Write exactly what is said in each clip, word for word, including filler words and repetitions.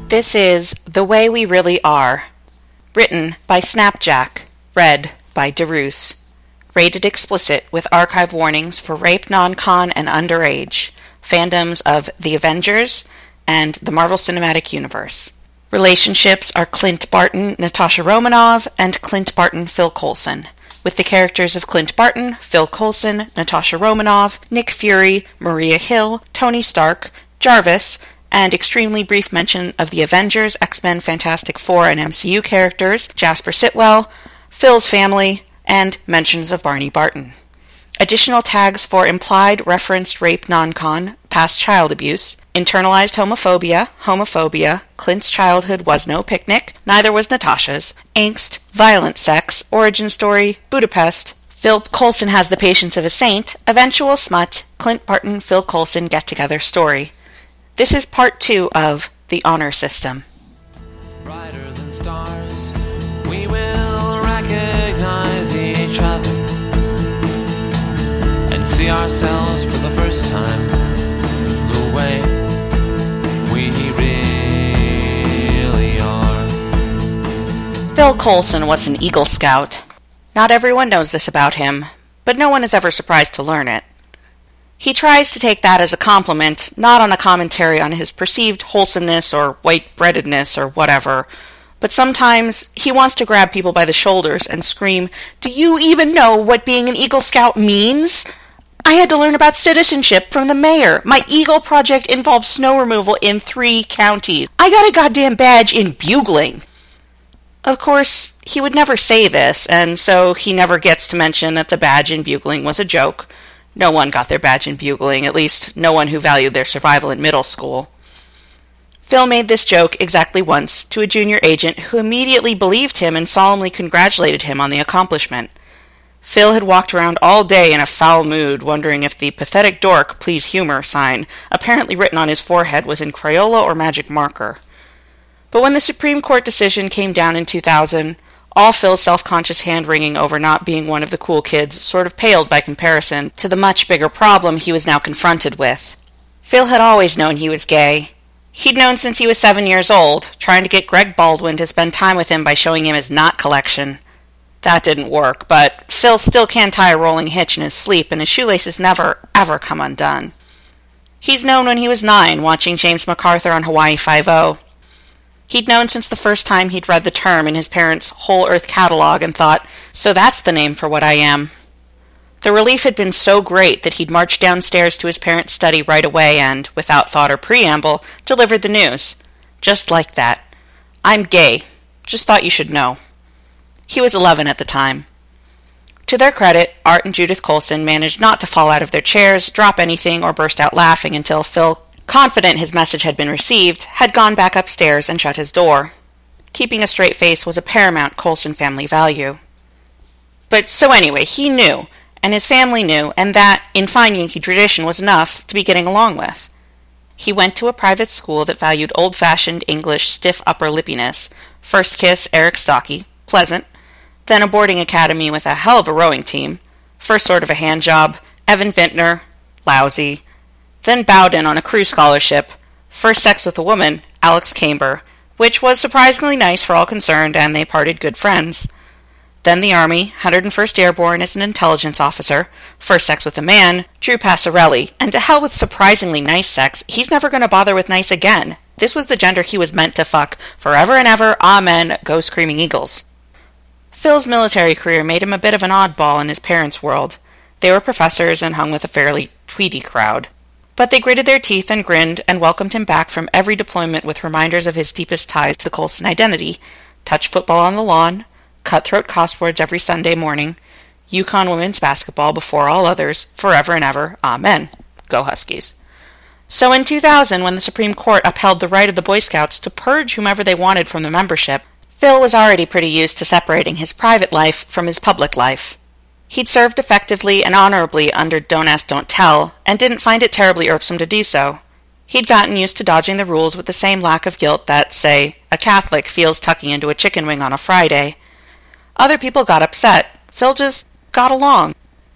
This is The Way We Really Are, written by Snapjack, read by DeRoos. Rated explicit with archive warnings for rape, non-con, and underage. Fandoms of The Avengers and the Marvel Cinematic Universe. Relationships are Clint Barton, Natasha Romanoff, and Clint Barton, Phil Coulson, with the characters of Clint Barton, Phil Coulson, Natasha Romanoff, Nick Fury, Maria Hill, Tony Stark, Jarvis, and extremely brief mention of the Avengers, X-Men, Fantastic Four, and M C U characters, Jasper Sitwell, Phil's family, and mentions of Barney Barton. Additional tags for implied referenced rape non-con, past child abuse, internalized homophobia, homophobia, Clint's childhood was no picnic, neither was Natasha's, angst, violent sex, origin story, Budapest, Phil Coulson has the patience of a saint, eventual smut, Clint Barton, Phil Coulson get-together story. This is part two of The Honor System. Brighter than stars, we will recognize each other and see ourselves for the first time the way we really are. Phil Coulson was an Eagle Scout. Not everyone knows this about him, but no one is ever surprised to learn it. He tries to take that as a compliment, not on a commentary on his perceived wholesomeness or white-breadedness or whatever, but sometimes he wants to grab people by the shoulders and scream, "Do you even know what being an Eagle Scout means? I had to learn about citizenship from the mayor. My Eagle project involves snow removal in three counties. I got a goddamn badge in bugling." Of course, he would never say this, and so he never gets to mention that the badge in bugling was a joke. No one got their badge in bugling, at least no one who valued their survival in middle school. Phil made this joke exactly once to a junior agent who immediately believed him and solemnly congratulated him on the accomplishment. Phil had walked around all day in a foul mood, wondering if the pathetic dork, please humor sign, apparently written on his forehead, was in Crayola or magic marker. But when the Supreme Court decision came down in two thousand, all Phil's self-conscious hand-wringing over not being one of the cool kids sort of paled by comparison to the much bigger problem he was now confronted with. Phil had always known he was gay. He'd known since he was seven years old, trying to get Greg Baldwin to spend time with him by showing him his knot collection. That didn't work, but Phil still can tie a rolling hitch in his sleep, and his shoelaces never, ever come undone. He's known when he was nine, watching James MacArthur on Hawaii Five-O. He'd known since the first time he'd read the term in his parents' Whole Earth catalog and thought, so that's the name for what I am. The relief had been so great that he'd marched downstairs to his parents' study right away and, without thought or preamble, delivered the news. Just like that. "I'm gay. Just thought you should know." He was eleven at the time. To their credit, Art and Judith Coulson managed not to fall out of their chairs, drop anything, or burst out laughing until Phil, confident his message had been received, had gone back upstairs and shut his door. Keeping a straight face was a paramount Coulson family value. But so anyway, he knew, and his family knew, and that, in fine Yankee tradition, was enough to be getting along with. He went to a private school that valued old-fashioned English stiff upper lippiness, first kiss Eric Stocky, pleasant, then a boarding academy with a hell of a rowing team, first sort of a hand job, Evan Vintner, lousy, then Bowden on a crew scholarship, first sex with a woman, Alex Camber, which was surprisingly nice for all concerned, and they parted good friends. Then the Army, one hundred first Airborne as an intelligence officer, first sex with a man, Drew Passarelli, and to hell with surprisingly nice sex, he's never going to bother with nice again. This was the gender he was meant to fuck, forever and ever, amen, go Screaming Eagles. Phil's military career made him a bit of an oddball in his parents' world. They were professors and hung with a fairly tweedy crowd. But they gritted their teeth and grinned and welcomed him back from every deployment with reminders of his deepest ties to the Coulson identity. Touch football on the lawn, cutthroat crosswords every Sunday morning, Yukon women's basketball before all others, forever and ever, amen. Go Huskies. So in two thousand, when the Supreme Court upheld the right of the Boy Scouts to purge whomever they wanted from the membership, Phil was already pretty used to separating his private life from his public life. He'd served effectively and honorably under Don't Ask, Don't Tell, and didn't find it terribly irksome to do so. He'd gotten used to dodging the rules with the same lack of guilt that, say, a Catholic feels tucking into a chicken wing on a Friday. Other people got upset. Phil just got along.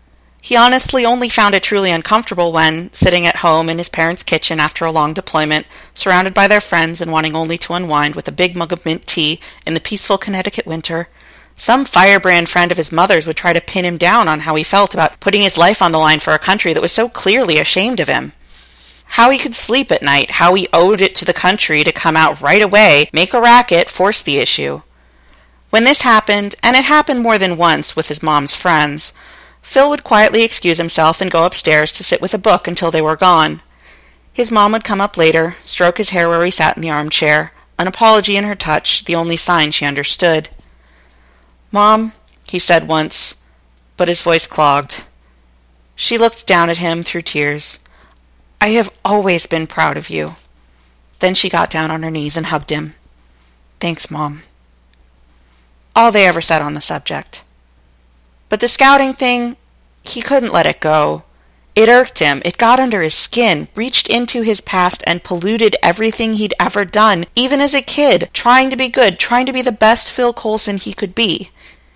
He honestly only found it truly uncomfortable when, sitting at home in his parents' kitchen after a long deployment, surrounded by their friends and wanting only to unwind with a big mug of mint tea in the peaceful Connecticut winter, some firebrand friend of his mother's would try to pin him down on how he felt about putting his life on the line for a country that was so clearly ashamed of him. How he could sleep at night, how he owed it to the country to come out right away, make a racket, force the issue. When this happened, and it happened more than once with his mom's friends, Phil would quietly excuse himself and go upstairs to sit with a book until they were gone. His mom would come up later, stroke his hair where he sat in the armchair, an apology in her touch, the only sign she understood. "Mom," he said once, but his voice clogged. She looked down at him through tears. "I have always been proud of you." Then she got down on her knees and hugged him. "Thanks, Mom." All they ever said on the subject. But the scouting thing, he couldn't let it go. It irked him, it got under his skin, reached into his past and polluted everything he'd ever done, even as a kid, trying to be good, trying to be the best Phil Coulson he could be.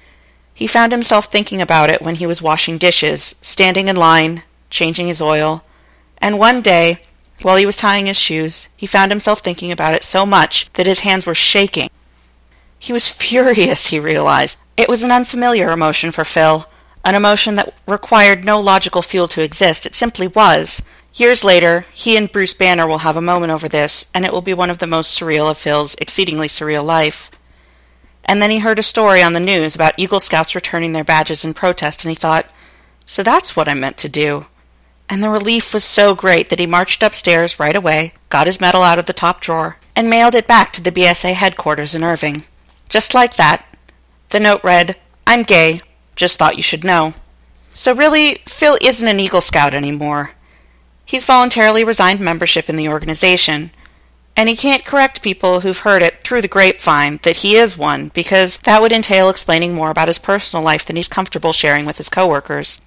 He found himself thinking about it when he was washing dishes, standing in line, changing his oil, and one day, while he was tying his shoes, he found himself thinking about it so much that his hands were shaking. He was furious, he realized. It was an unfamiliar emotion for Phil, an emotion that required no logical fuel to exist. It simply was. Years later, he and Bruce Banner will have a moment over this, and it will be one of the most surreal of Phil's exceedingly surreal life. And then he heard a story on the news about Eagle Scouts returning their badges in protest, and he thought, so that's what I meant to do. And the relief was so great that he marched upstairs right away, got his medal out of the top drawer, and mailed it back to the B S A headquarters in Irving. Just like that. The note read, "I'm gay. Just thought you should know." So really, Phil isn't an Eagle Scout anymore. He's voluntarily resigned membership in the organization, and he can't correct people who've heard it through the grapevine that he is one, because that would entail explaining more about his personal life than he's comfortable sharing with his coworkers.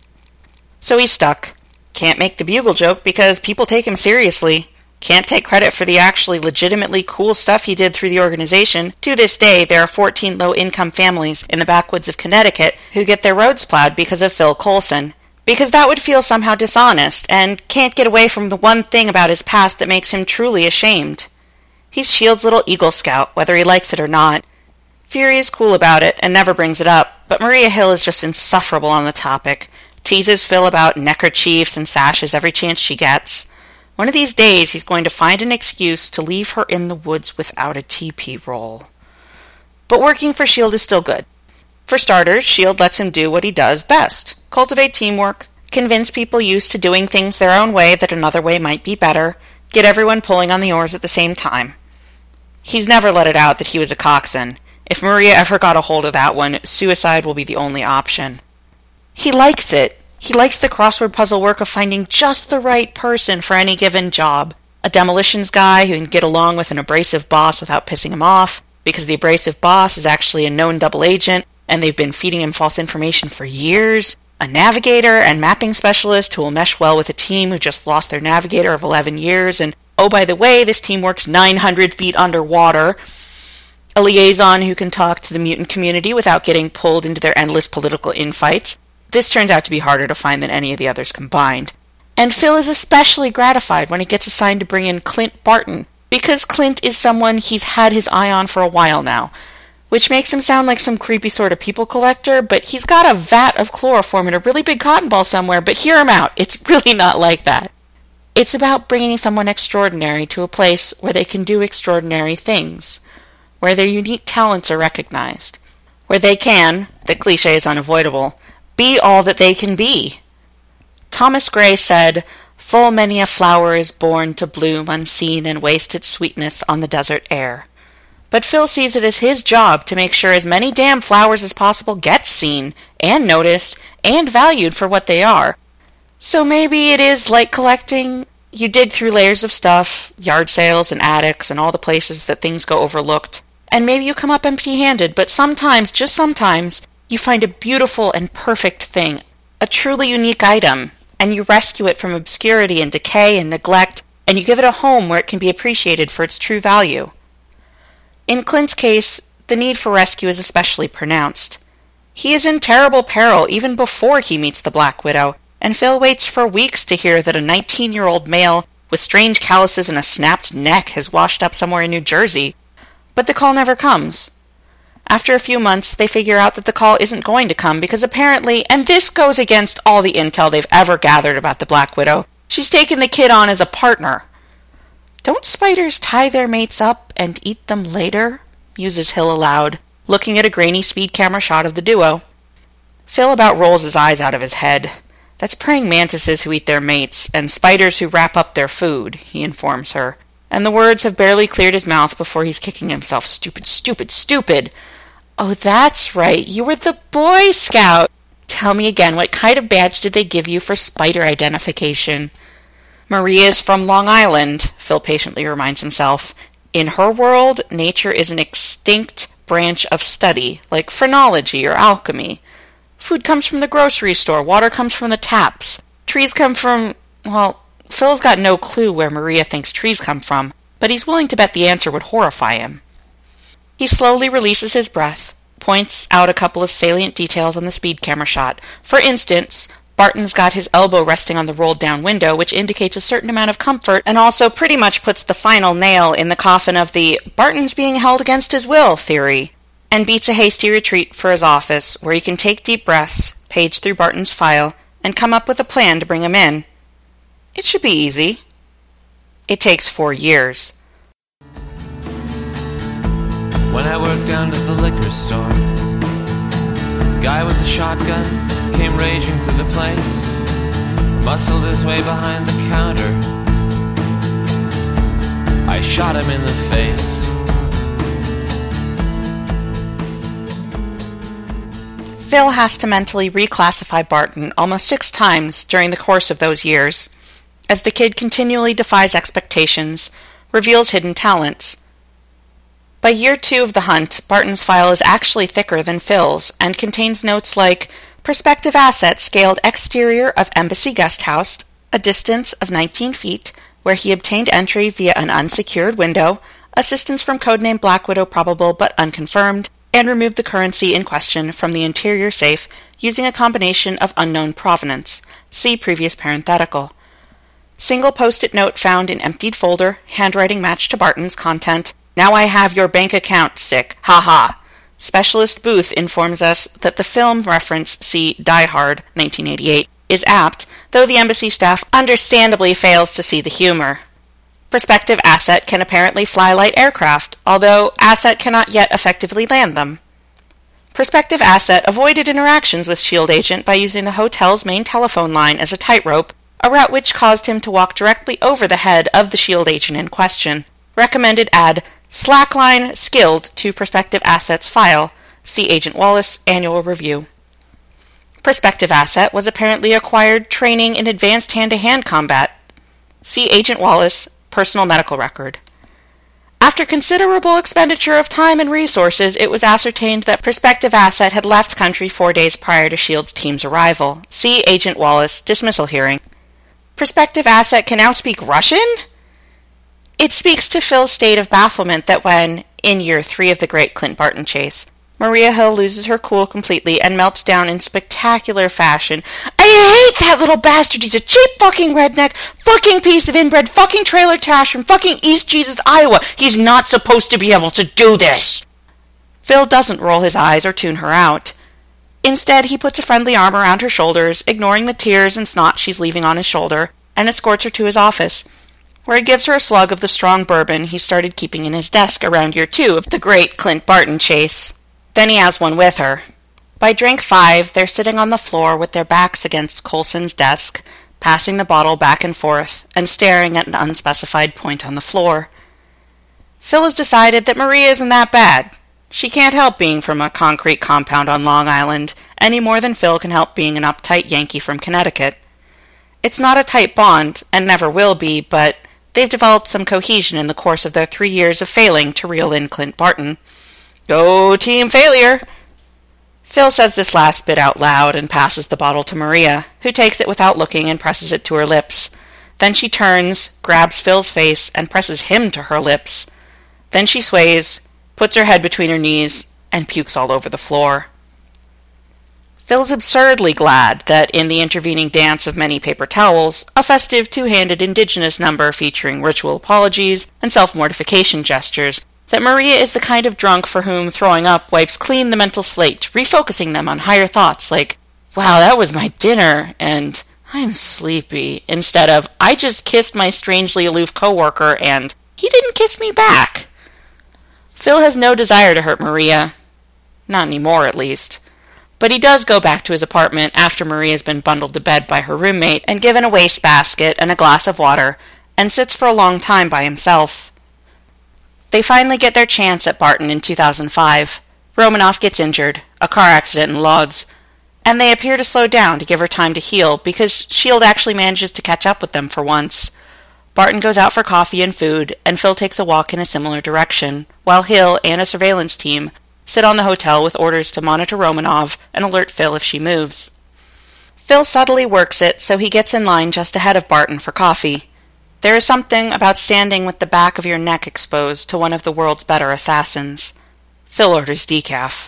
So he's stuck. Can't make the bugle joke because people take him seriously. Can't take credit for the actually legitimately cool stuff he did through the organization. To this day, there are fourteen low-income families in the backwoods of Connecticut who get their roads plowed because of Phil Coulson. Because that would feel somehow dishonest, and can't get away from the one thing about his past that makes him truly ashamed. He's Shield's little Eagle Scout, whether he likes it or not. Fury is cool about it and never brings it up, but Maria Hill is just insufferable on the topic. Teases Phil about neckerchiefs and sashes every chance she gets. One of these days, he's going to find an excuse to leave her in the woods without a teepee roll. But working for Shield is still good. For starters, Shield lets him do what he does best. Cultivate teamwork, convince people used to doing things their own way that another way might be better, get everyone pulling on the oars at the same time. He's never let it out that he was a coxswain. If Maria ever got a hold of that one, suicide will be the only option. He likes it. He likes the crossword puzzle work of finding just the right person for any given job. A demolitions guy who can get along with an abrasive boss without pissing him off, because the abrasive boss is actually a known double agent, and they've been feeding him false information for years. A navigator and mapping specialist who will mesh well with a team who just lost their navigator of eleven years, and oh, by the way, this team works nine hundred feet underwater. A liaison who can talk to the mutant community without getting pulled into their endless political infights. This turns out to be harder to find than any of the others combined. And Phil is especially gratified when he gets assigned to bring in Clint Barton, because Clint is someone he's had his eye on for a while now, which makes him sound like some creepy sort of people collector, but he's got a vat of chloroform and a really big cotton ball somewhere, but hear him out. It's really not like that. It's about bringing someone extraordinary to a place where they can do extraordinary things, where their unique talents are recognized, where they can, the cliche is unavoidable, be all that they can be. Thomas Gray said, "Full many a flower is born to bloom unseen and waste its sweetness on the desert air." But Phil sees it as his job to make sure as many damn flowers as possible get seen and noticed and valued for what they are. So maybe it is like collecting. You dig through layers of stuff, yard sales and attics and all the places that things go overlooked, and maybe you come up empty-handed, but sometimes, just sometimes, you find a beautiful and perfect thing, a truly unique item, and you rescue it from obscurity and decay and neglect, and you give it a home where it can be appreciated for its true value. In Clint's case, the need for rescue is especially pronounced. He is in terrible peril even before he meets the Black Widow, and Phil waits for weeks to hear that a nineteen-year-old male with strange calluses and a snapped neck has washed up somewhere in New Jersey. But the call never comes. After a few months, they figure out that the call isn't going to come because apparently, and this goes against all the intel they've ever gathered about the Black Widow, she's taken the kid on as a partner. "Don't spiders tie their mates up and eat them later?" muses Hill aloud, looking at a grainy speed camera shot of the duo. Phil about rolls his eyes out of his head. "That's praying mantises who eat their mates, and spiders who wrap up their food," he informs her, and the words have barely cleared his mouth before he's kicking himself. Stupid, stupid, stupid! "Oh, that's right, you were the Boy Scout! Tell me again, what kind of badge did they give you for spider identification?" "Maria's from Long Island," Phil patiently reminds himself. "In her world, nature is an extinct branch of study, like phrenology or alchemy. Food comes from the grocery store, water comes from the taps. Trees come from, well, Phil's got no clue where Maria thinks trees come from, but he's willing to bet the answer would horrify him. He slowly releases his breath, points out a couple of salient details on the speed camera shot. For instance, Barton's got his elbow resting on the rolled-down window, which indicates a certain amount of comfort, and also pretty much puts the final nail in the coffin of the "Barton's being held against his will" theory, and beats a hasty retreat for his office, where he can take deep breaths, page through Barton's file, and come up with a plan to bring him in. It should be easy. It takes four years. When I worked down at the liquor store, guy with a shotgun came raging through the place, muscled his way behind the counter. I shot him in the face. Phil has to mentally reclassify Barton almost six times during the course of those years, as the kid continually defies expectations, reveals hidden talents. By year two of the hunt, Barton's file is actually thicker than Phil's and contains notes like prospective asset scaled exterior of Embassy Guest House, a distance of nineteen feet, where he obtained entry via an unsecured window, assistance from codename Black Widow probable but unconfirmed, and removed the currency in question from the interior safe using a combination of unknown provenance. See previous parenthetical. Single post-it note found in emptied folder, handwriting matched to Barton's content. "Now I have your bank account, sick. Ha ha." Specialist Booth informs us that the film reference, see Die Hard, nineteen eighty-eight, is apt, though the embassy staff understandably fails to see the humor. Prospective asset can apparently fly light aircraft, although asset cannot yet effectively land them. Prospective asset avoided interactions with SHIELD agent by using the hotel's main telephone line as a tightrope, a route which caused him to walk directly over the head of the SHIELD agent in question. Recommended add slackline skilled to prospective assets file. See Agent Wallace Annual Review. Prospective asset was apparently acquired training in advanced hand-to-hand combat. See Agent Wallace Personal Medical Record. After considerable expenditure of time and resources, it was ascertained that prospective asset had left country four days prior to SHIELD's team's arrival. See Agent Wallace Dismissal Hearing. Prospective asset can now speak Russian? It speaks to Phil's state of bafflement that when, in year three of the great Clint Barton chase, Maria Hill loses her cool completely and melts down in spectacular fashion. "I hate that little bastard! He's a cheap fucking redneck, fucking piece of inbred, fucking trailer trash from fucking East Jesus, Iowa! He's not supposed to be able to do this!" Phil doesn't roll his eyes or tune her out. Instead, he puts a friendly arm around her shoulders, ignoring the tears and snot she's leaving on his shoulder, and escorts her to his office, where he gives her a slug of the strong bourbon he started keeping in his desk around year two of the great Clint Barton chase. Then he has one with her. By drink five, they're sitting on the floor with their backs against Coulson's desk, passing the bottle back and forth, and staring at an unspecified point on the floor. Phil has decided that Maria isn't that bad. She can't help being from a concrete compound on Long Island, any more than Phil can help being an uptight Yankee from Connecticut. It's not a tight bond, and never will be, but they've developed some cohesion in the course of their three years of failing to reel in Clint Barton. Go team failure! Phil says this last bit out loud and passes the bottle to Maria, who takes it without looking and presses it to her lips. Then she turns, grabs Phil's face, and presses him to her lips. Then she sways, puts her head between her knees, and pukes all over the floor. Phil's absurdly glad that in the intervening dance of many paper towels, a festive two-handed indigenous number featuring ritual apologies and self-mortification gestures, that Maria is the kind of drunk for whom throwing up wipes clean the mental slate, refocusing them on higher thoughts like, wow, that was my dinner, and I'm sleepy, instead of, I just kissed my strangely aloof coworker and he didn't kiss me back. Phil has no desire to hurt Maria. Not anymore, at least. But he does go back to his apartment after Maria's been bundled to bed by her roommate and given a wastebasket and a glass of water, and sits for a long time by himself. They finally get their chance at Barton in two thousand five. Romanoff gets injured, a car accident in Lodz, and they appear to slow down to give her time to heal because S H I E L D actually manages to catch up with them for once. Barton goes out for coffee and food, and Phil takes a walk in a similar direction, while Hill and a surveillance team sit on the hotel with orders to monitor Romanov and alert Phil if she moves. Phil subtly works it so he gets in line just ahead of Barton for coffee. There is something about standing with the back of your neck exposed to one of the world's better assassins. Phil orders decaf.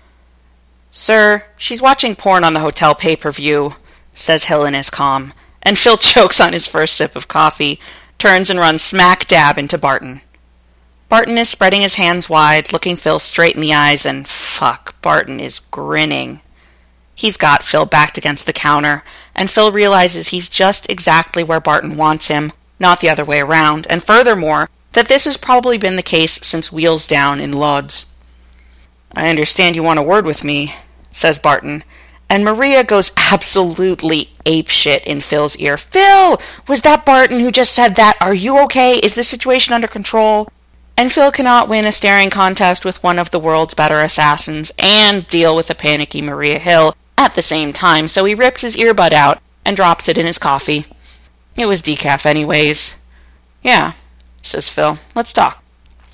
Sir, she's watching porn on the hotel pay-per-view, says Hill in his calm, and Phil chokes on his first sip of coffee, turns and runs smack dab into Barton. Barton is spreading his hands wide, looking Phil straight in the eyes, and fuck, Barton is grinning. He's got Phil backed against the counter, and Phil realizes he's just exactly where Barton wants him, not the other way around, and furthermore, that this has probably been the case since Wheels Down in Lodz. I understand you want a word with me, says Barton, and Maria goes absolutely apeshit in Phil's ear. Phil! Was that Barton who just said that? Are you okay? Is the situation under control? And Phil cannot win a staring contest with one of the world's better assassins and deal with a panicky Maria Hill at the same time, so he rips his earbud out and drops it in his coffee. It was decaf anyways. Yeah, says Phil. Let's talk.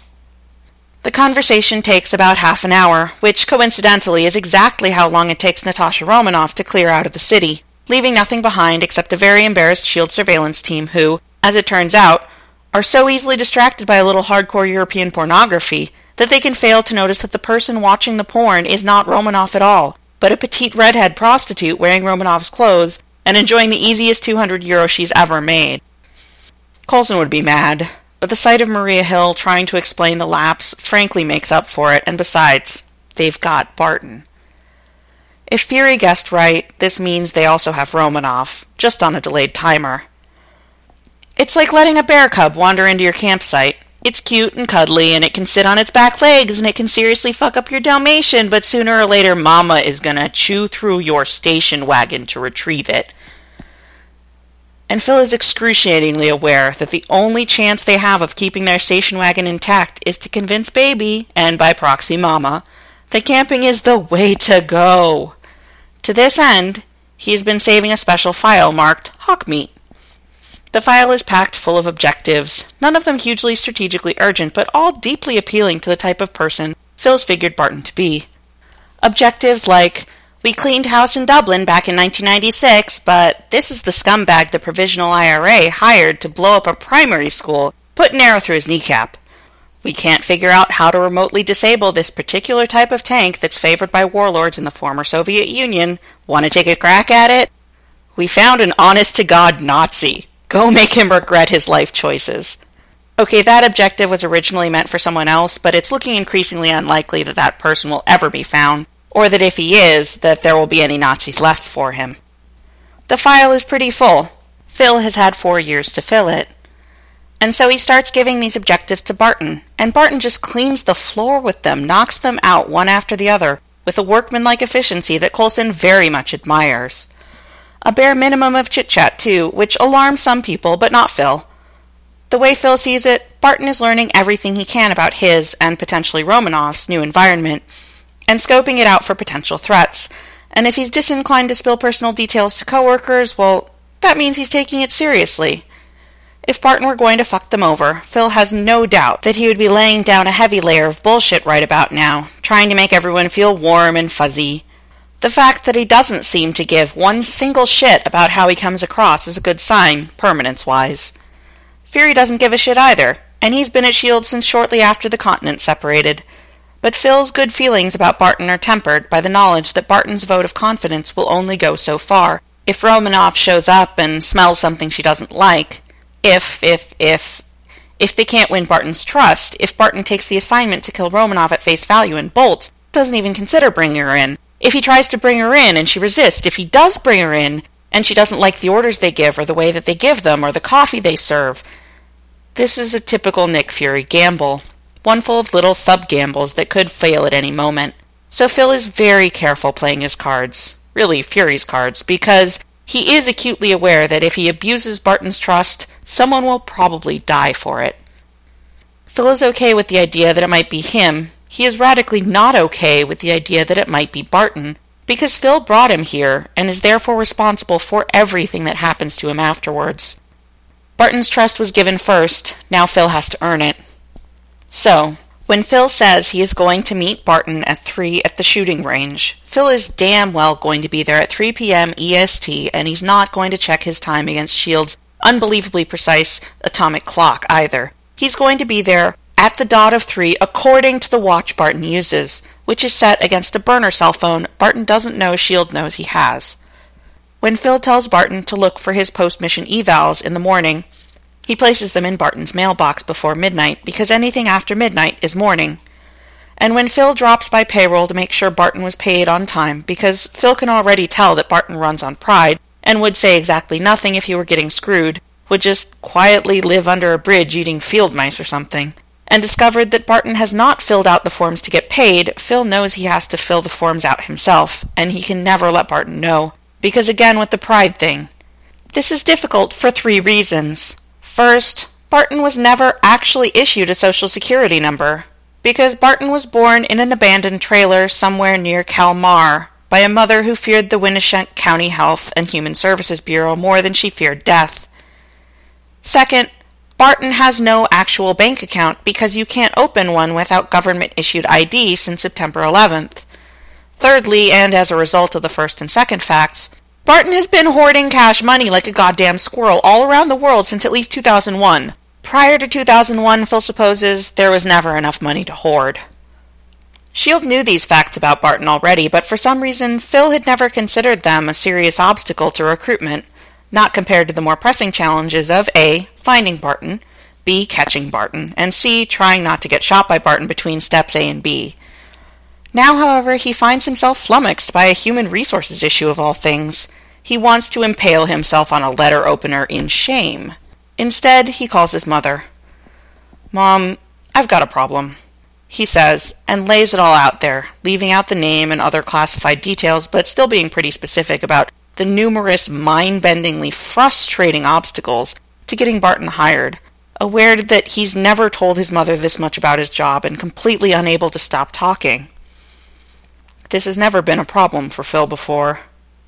The conversation takes about half an hour, which coincidentally is exactly how long it takes Natasha Romanoff to clear out of the city, leaving nothing behind except a very embarrassed S H I E L D surveillance team who, as it turns out, are so easily distracted by a little hardcore European pornography that they can fail to notice that the person watching the porn is not Romanoff at all, but a petite redhead prostitute wearing Romanoff's clothes and enjoying the easiest two hundred euro she's ever made. Coulson would be mad, but the sight of Maria Hill trying to explain the lapse frankly makes up for it, and besides, they've got Barton. If Fury guessed right, this means they also have Romanoff, just on a delayed timer. It's like letting a bear cub wander into your campsite. It's cute and cuddly, and it can sit on its back legs, and it can seriously fuck up your Dalmatian, but sooner or later Mama is gonna chew through your station wagon to retrieve it. And Phil is excruciatingly aware that the only chance they have of keeping their station wagon intact is to convince Baby, and by proxy Mama, that camping is the way to go. To this end, he has been saving a special file marked Hawk Meat. The file is packed full of objectives, none of them hugely strategically urgent, but all deeply appealing to the type of person Phil's figured Barton to be. Objectives like, we cleaned house in Dublin back in nineteen ninety-six, but this is the scumbag the Provisional I R A hired to blow up a primary school, put an arrow through his kneecap. We can't figure out how to remotely disable this particular type of tank that's favored by warlords in the former Soviet Union. Want to take a crack at it? We found an honest-to-God Nazi. Go make him regret his life choices. Okay, that objective was originally meant for someone else, but it's looking increasingly unlikely that that person will ever be found, or that if he is, that there will be any Nazis left for him. The file is pretty full. Phil has had four years to fill it. And so he starts giving these objectives to Barton, and Barton just cleans the floor with them, knocks them out one after the other, with a workmanlike efficiency that Coulson very much admires. A bare minimum of chit-chat, too, which alarms some people, but not Phil. The way Phil sees it, Barton is learning everything he can about his, and potentially Romanoff's, new environment, and scoping it out for potential threats. And if he's disinclined to spill personal details to coworkers, well, that means he's taking it seriously. If Barton were going to fuck them over, Phil has no doubt that he would be laying down a heavy layer of bullshit right about now, trying to make everyone feel warm and fuzzy. The fact that he doesn't seem to give one single shit about how he comes across is a good sign, permanence-wise. Fury doesn't give a shit either, and he's been at S H I E L D since shortly after the continent separated. But Phil's good feelings about Barton are tempered by the knowledge that Barton's vote of confidence will only go so far. If Romanoff shows up and smells something she doesn't like, if, if, if, if they can't win Barton's trust, if Barton takes the assignment to kill Romanoff at face value and bolts, doesn't even consider bringing her in, if he tries to bring her in and she resists, if he does bring her in and she doesn't like the orders they give or the way that they give them or the coffee they serve, this is a typical Nick Fury gamble, one full of little sub-gambles that could fail at any moment. So Phil is very careful playing his cards, really Fury's cards, because he is acutely aware that if he abuses Barton's trust, someone will probably die for it. Phil is okay with the idea that it might be him. He is radically not okay with the idea that it might be Barton, because Phil brought him here and is therefore responsible for everything that happens to him afterwards. Barton's trust was given first, now Phil has to earn it. So, when Phil says he is going to meet Barton at three at the shooting range, Phil is damn well going to be there at three p.m. E S T, and he's not going to check his time against S H I E L D's unbelievably precise atomic clock either. He's going to be there at the dot of three according to the watch Barton uses, which is set against a burner cell phone Barton doesn't know S H I E L D knows he has. When Phil tells Barton to look for his post-mission evals in the morning, he places them in Barton's mailbox before midnight because anything after midnight is morning. And when Phil drops by payroll to make sure Barton was paid on time, because Phil can already tell that Barton runs on pride and would say exactly nothing if he were getting screwed, would just quietly live under a bridge eating field mice or something, and discovered that Barton has not filled out the forms to get paid, Phil knows he has to fill the forms out himself, and he can never let Barton know, because again with the pride thing. This is difficult for three reasons. First, Barton was never actually issued a Social Security number, because Barton was born in an abandoned trailer somewhere near Kalmar by a mother who feared the Winneshank County Health and Human Services Bureau more than she feared death. Second, Barton has no actual bank account because you can't open one without government-issued I D since September eleventh. Thirdly, and as a result of the first and second facts, Barton has been hoarding cash money like a goddamn squirrel all around the world since at least two thousand one. Prior to two thousand one, Phil supposes there was never enough money to hoard. S H I E L D knew these facts about Barton already, but for some reason Phil had never considered them a serious obstacle to recruitment, not compared to the more pressing challenges of A. finding Barton, B. catching Barton, and C. trying not to get shot by Barton between steps A and B. Now, however, he finds himself flummoxed by a human resources issue of all things. He wants to impale himself on a letter opener in shame. Instead, he calls his mother. "Mom, I've got a problem," he says, and lays it all out there, leaving out the name and other classified details, but still being pretty specific about the numerous mind-bendingly frustrating obstacles to getting Barton hired, aware that he's never told his mother this much about his job and completely unable to stop talking. This has never been a problem for Phil before.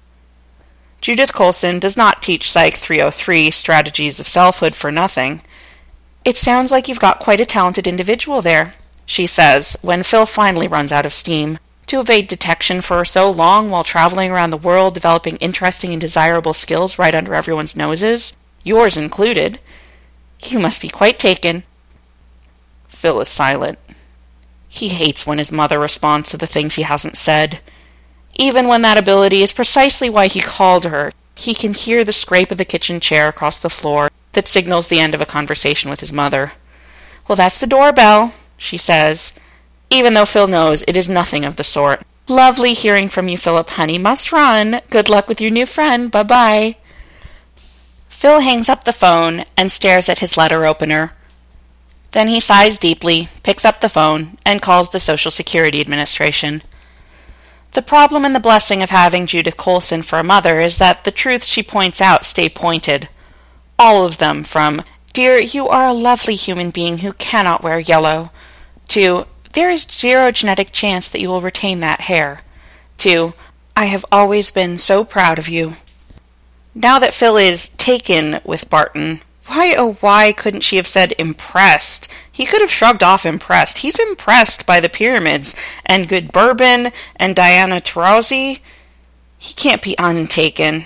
Judith Coulson does not teach Psych three oh three strategies of selfhood for nothing. "It sounds like you've got quite a talented individual there," she says, when Phil finally runs out of steam. To evade detection for so long while traveling around the world developing interesting and desirable skills right under everyone's noses, yours included. You must be quite taken. Phil is silent. He hates when his mother responds to the things he hasn't said. Even when that ability is precisely why he called her, he can hear the scrape of the kitchen chair across the floor that signals the end of a conversation with his mother. "Well, that's the doorbell," she says, even though Phil knows it is nothing of the sort. "Lovely hearing from you, Philip, honey. Must run. Good luck with your new friend. Bye-bye." Phil hangs up the phone and stares at his letter opener. Then he sighs deeply, picks up the phone, and calls the Social Security Administration. The problem and the blessing of having Judith Coulson for a mother is that the truths she points out stay pointed. All of them, from, "Dear, you are a lovely human being who cannot wear yellow," to, "There is zero genetic chance that you will retain that hair," to, "I have always been so proud of you." Now that Phil is taken with Barton, why oh why couldn't she have said impressed? He could have shrugged off impressed. He's impressed by the pyramids, and good bourbon, and Diana Taurasi. He can't be untaken.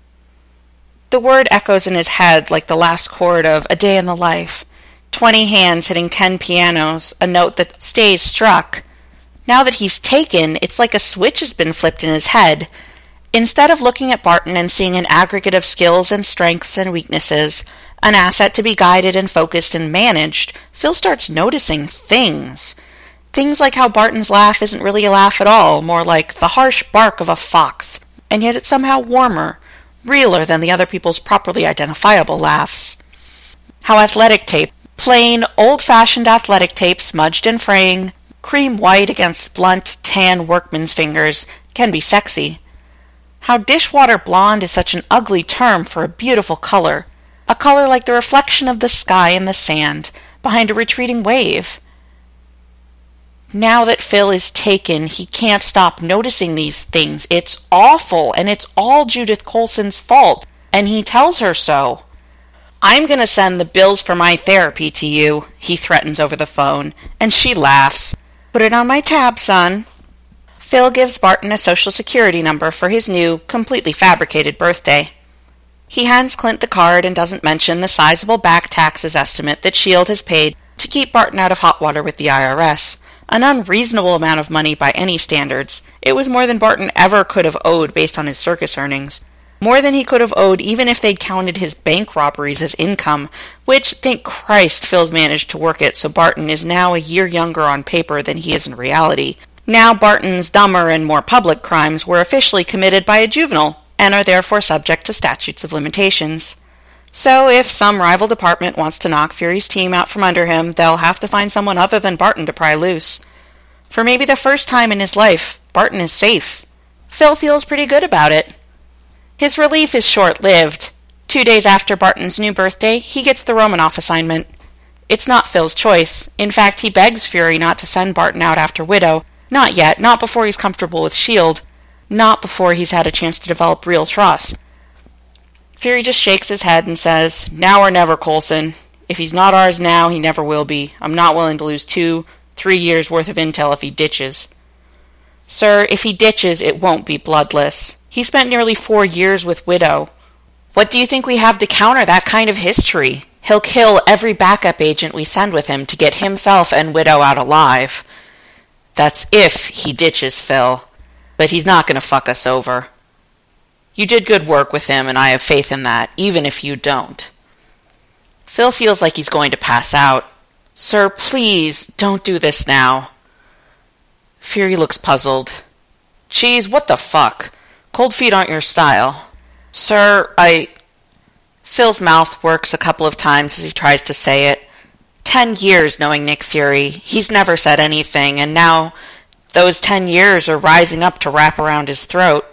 The word echoes in his head like the last chord of A Day in the Life. Twenty hands hitting ten pianos, a note that stays struck. Now that he's taken, it's like a switch has been flipped in his head. Instead of looking at Barton and seeing an aggregate of skills and strengths and weaknesses, an asset to be guided and focused and managed, Phil starts noticing things. Things like how Barton's laugh isn't really a laugh at all, more like the harsh bark of a fox, and yet it's somehow warmer, realer than the other people's properly identifiable laughs. How athletic tape, plain, old-fashioned athletic tape smudged and fraying, cream white against blunt, tan workman's fingers, can be sexy. How dishwater blonde is such an ugly term for a beautiful color, a color like the reflection of the sky in the sand behind a retreating wave. Now that Phil is taken, he can't stop noticing these things. It's awful, and it's all Judith Coulson's fault, and he tells her so. "I'm going to send the bills for my therapy to you," he threatens over the phone, and she laughs. "Put it on my tab, son." Phil gives Barton a social security number for his new, completely fabricated birthday. He hands Clint the card and doesn't mention the sizable back taxes estimate that Shield has paid to keep Barton out of hot water with the I R S. An unreasonable amount of money by any standards. It was more than Barton ever could have owed based on his circus earnings. More than he could have owed even if they'd counted his bank robberies as income, which, thank Christ, Phil's managed to work it so Barton is now a year younger on paper than he is in reality. Now Barton's dumber and more public crimes were officially committed by a juvenile, and are therefore subject to statutes of limitations. So if some rival department wants to knock Fury's team out from under him, they'll have to find someone other than Barton to pry loose. For maybe the first time in his life, Barton is safe. Phil feels pretty good about it. His relief is short-lived. Two days after Barton's new birthday, he gets the Romanoff assignment. It's not Phil's choice. In fact, he begs Fury not to send Barton out after Widow. Not yet, not before he's comfortable with Shield. Not before he's had a chance to develop real trust. Fury just shakes his head and says, "Now or never, Coulson. If he's not ours now, he never will be. I'm not willing to lose two, three years' worth of intel if he ditches." "Sir, if he ditches, it won't be bloodless. He spent nearly four years with Widow. What do you think we have to counter that kind of history? He'll kill every backup agent we send with him to get himself and Widow out alive." "That's if he ditches, Phil. But he's not going to fuck us over. You did good work with him, and I have faith in that, even if you don't." Phil feels like he's going to pass out. "Sir, please, don't do this now." Fury looks puzzled. "Cheese, what the fuck? Cold feet aren't your style." "Sir, I..." Phil's mouth works a couple of times as he tries to say it. Ten years knowing Nick Fury. He's never said anything, and now those ten years are rising up to wrap around his throat.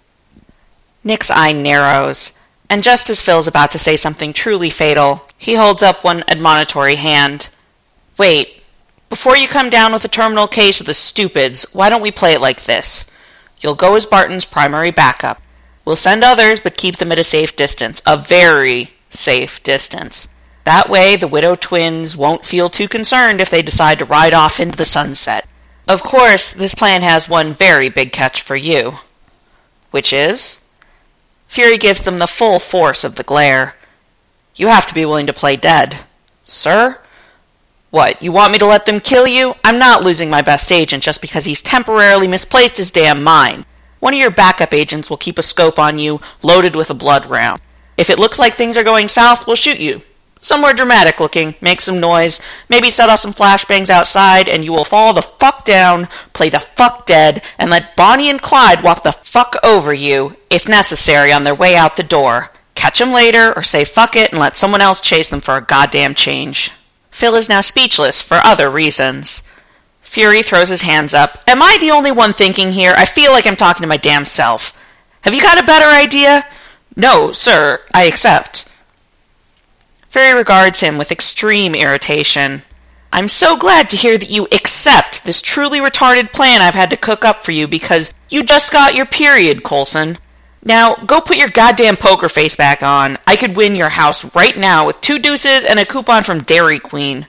Nick's eye narrows, and just as Phil's about to say something truly fatal, he holds up one admonitory hand. "Wait, before you come down with a terminal case of the stupids, why don't we play it like this? You'll go as Barton's primary backup. We'll send others, but keep them at a safe distance. A very safe distance. That way, the Widow twins won't feel too concerned if they decide to ride off into the sunset. Of course, this plan has one very big catch for you." "Which is?" Fury gives them the full force of the glare. "You have to be willing to play dead." "Sir? What, you want me to let them kill you? I'm not losing my best agent just because he's temporarily misplaced his damn mind. One of your backup agents will keep a scope on you, loaded with a blood round. If it looks like things are going south, we'll shoot you. Somewhere dramatic looking, make some noise, maybe set off some flashbangs outside, and you will fall the fuck down, play the fuck dead, and let Bonnie and Clyde walk the fuck over you, if necessary, on their way out the door. Catch them later, or say fuck it and let someone else chase them for a goddamn change." Phil is now speechless for other reasons. Fury throws his hands up. "Am I the only one thinking here? I feel like I'm talking to my damn self. Have you got a better idea?" "No, sir, I accept." Fury regards him with extreme irritation. "I'm so glad to hear that you accept this truly retarded plan I've had to cook up for you because you just got your period, Coulson. Now, go put your goddamn poker face back on. I could win your house right now with two deuces and a coupon from Dairy Queen."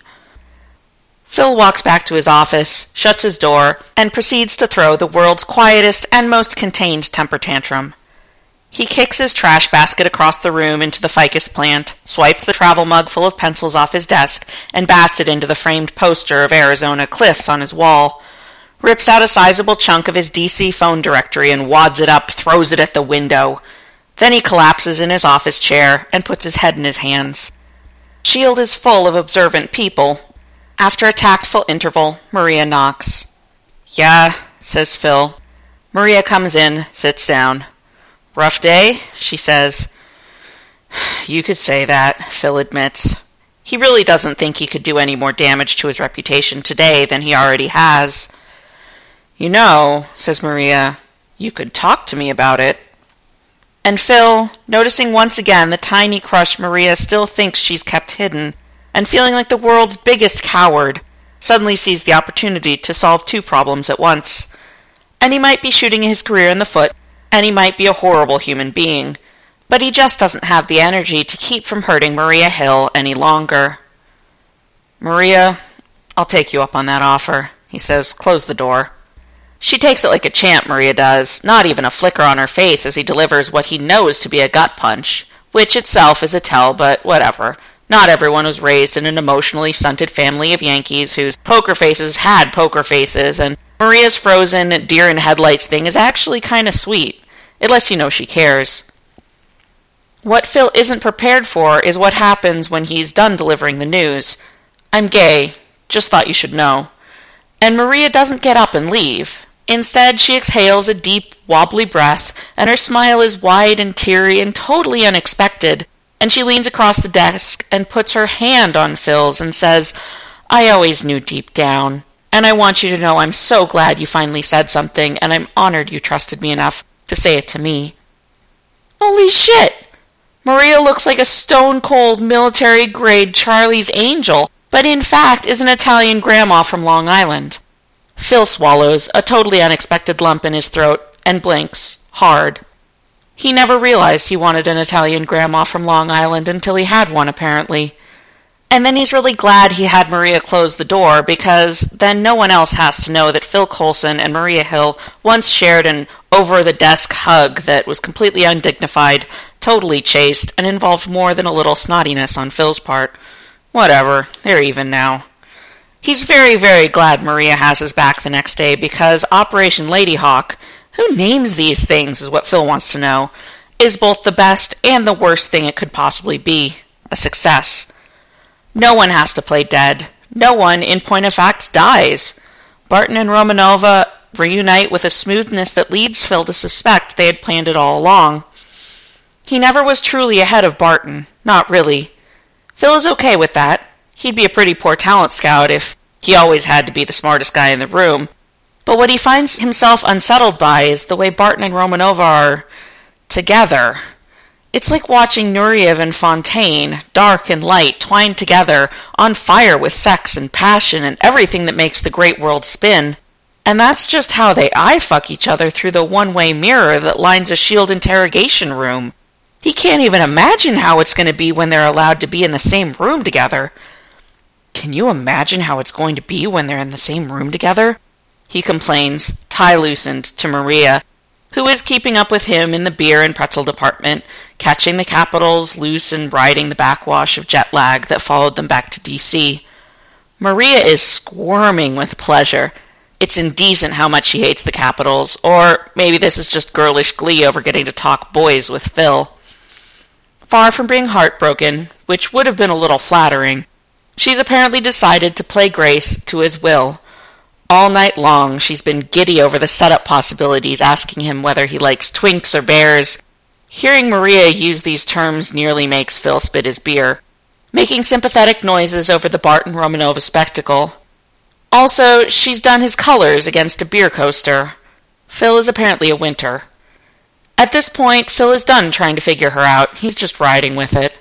Phil walks back to his office, shuts his door, and proceeds to throw the world's quietest and most contained temper tantrum. He kicks his trash basket across the room into the ficus plant, swipes the travel mug full of pencils off his desk, and bats it into the framed poster of Arizona cliffs on his wall. rips out a sizable chunk of his D C phone directory and wads it up, throws it at the window. Then he collapses in his office chair and puts his head in his hands. S H I E L D is full of observant people. After a tactful interval, Maria knocks. "Yeah," says Phil. Maria comes in, sits down. "Rough day?" she says. "You could say that," Phil admits. He really doesn't think he could do any more damage to his reputation today than he already has. "You know," says Maria, "you could talk to me about it." And Phil, noticing once again the tiny crush Maria still thinks she's kept hidden, and feeling like the world's biggest coward, suddenly sees the opportunity to solve two problems at once. And he might be shooting his career in the foot, and he might be a horrible human being, but he just doesn't have the energy to keep from hurting Maria Hill any longer. "Maria, I'll take you up on that offer," he says. "Close the door." She takes it like a champ, Maria does, not even a flicker on her face as he delivers what he knows to be a gut punch, which itself is a tell, but whatever. Not everyone was raised in an emotionally stunted family of Yankees whose poker faces had poker faces, and Maria's frozen deer in headlights thing is actually kind of sweet. It lets you know she cares. What Phil isn't prepared for is what happens when he's done delivering the news. "I'm gay. Just thought you should know." And Maria doesn't get up and leave. Instead, she exhales a deep, wobbly breath, and her smile is wide and teary and totally unexpected, and she leans across the desk and puts her hand on Phil's and says, "I always knew deep down, and I want you to know I'm so glad you finally said something, and I'm honored you trusted me enough to say it to me." Holy shit! Maria looks like a stone-cold military-grade Charlie's Angel, but in fact is an Italian grandma from Long Island. Phil swallows, a totally unexpected lump in his throat, and blinks, hard. He never realized he wanted an Italian grandma from Long Island until he had one, apparently. And then he's really glad he had Maria close the door, because then no one else has to know that Phil Coulson and Maria Hill once shared an over-the-desk hug that was completely undignified, totally chaste, and involved more than a little snottiness on Phil's part. Whatever, they're even now. He's very, very glad Maria has his back the next day, because Operation Ladyhawk, who names these things is what Phil wants to know, is both the best and the worst thing it could possibly be. A success. No one has to play dead. No one, in point of fact, dies. Barton and Romanova reunite with a smoothness that leads Phil to suspect they had planned it all along. He never was truly ahead of Barton. Not really. Phil is okay with that. He'd be a pretty poor talent scout if he always had to be the smartest guy in the room. But what he finds himself unsettled by is the way Barton and Romanova are together. It's like watching Nureyev and Fontaine, dark and light, twined together, on fire with sex and passion and everything that makes the great world spin. And that's just how they eye-fuck each other through the one-way mirror that lines a S H I E L D interrogation room. He can't even imagine how it's going to be when they're allowed to be in the same room together. Can you imagine how it's going to be when they're in the same room together? He complains, tie loosened, to Maria, who is keeping up with him in the beer and pretzel department, catching the Capitals loose and riding the backwash of jet lag that followed them back to D C. Maria is squirming with pleasure. It's indecent how much she hates the Capitals, or maybe this is just girlish glee over getting to talk boys with Phil. Far from being heartbroken, which would have been a little flattering, she's apparently decided to play Grace to his will. All night long, she's been giddy over the setup possibilities, asking him whether he likes twinks or bears. Hearing Maria use these terms nearly makes Phil spit his beer, making sympathetic noises over the Barton Romanova spectacle. Also, she's done his colors against a beer coaster. Phil is apparently a winter. At this point, Phil is done trying to figure her out. He's just riding with it.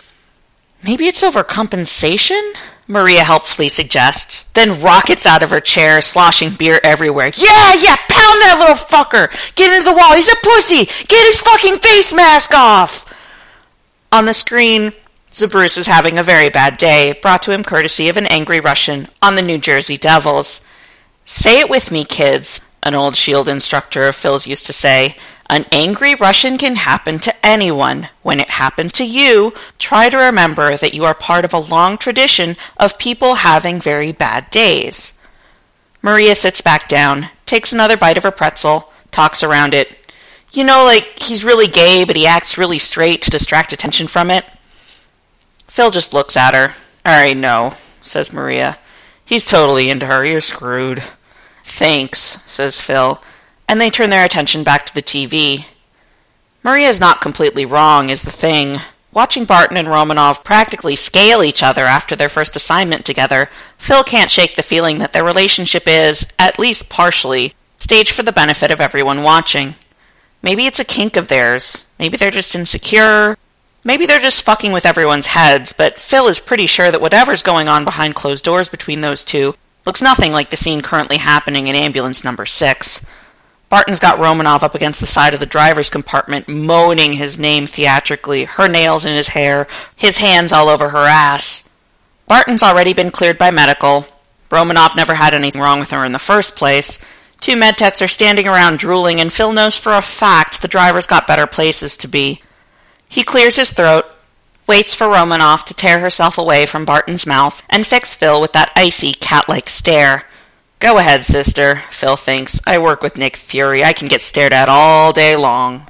Maybe it's overcompensation? Maria helpfully suggests, then rockets out of her chair, sloshing beer everywhere. Yeah, yeah, pound that little fucker! Get into the wall, he's a pussy! Get his fucking face mask off! On the screen, Zebrus is having a very bad day, brought to him courtesy of an angry Russian on the New Jersey Devils. Say it with me, kids, an old S H I E L D instructor of Phil's used to say. An angry Russian can happen to anyone. When it happens to you, try to remember that you are part of a long tradition of people having very bad days. Maria sits back down, takes another bite of her pretzel, talks around it. You know, like, he's really gay, but he acts really straight to distract attention from it. Phil just looks at her. I know, says Maria. He's totally into her. You're screwed. Thanks, says Phil, and they turn their attention back to the T V. Maria's not completely wrong, is the thing. Watching Barton and Romanov practically scale each other after their first assignment together, Phil can't shake the feeling that their relationship is, at least partially, staged for the benefit of everyone watching. Maybe it's a kink of theirs. Maybe they're just insecure. Maybe they're just fucking with everyone's heads, but Phil is pretty sure that whatever's going on behind closed doors between those two looks nothing like the scene currently happening in ambulance number six. Barton's got Romanov up against the side of the driver's compartment, moaning his name theatrically, her nails in his hair, his hands all over her ass. Barton's already been cleared by medical. Romanov never had anything wrong with her in the first place. Two medtechs are standing around drooling, and Phil knows for a fact the driver's got better places to be. He clears his throat, waits for Romanov to tear herself away from Barton's mouth, and fix Phil with that icy, cat-like stare. Go ahead, sister, Phil thinks. I work with Nick Fury. I can get stared at all day long.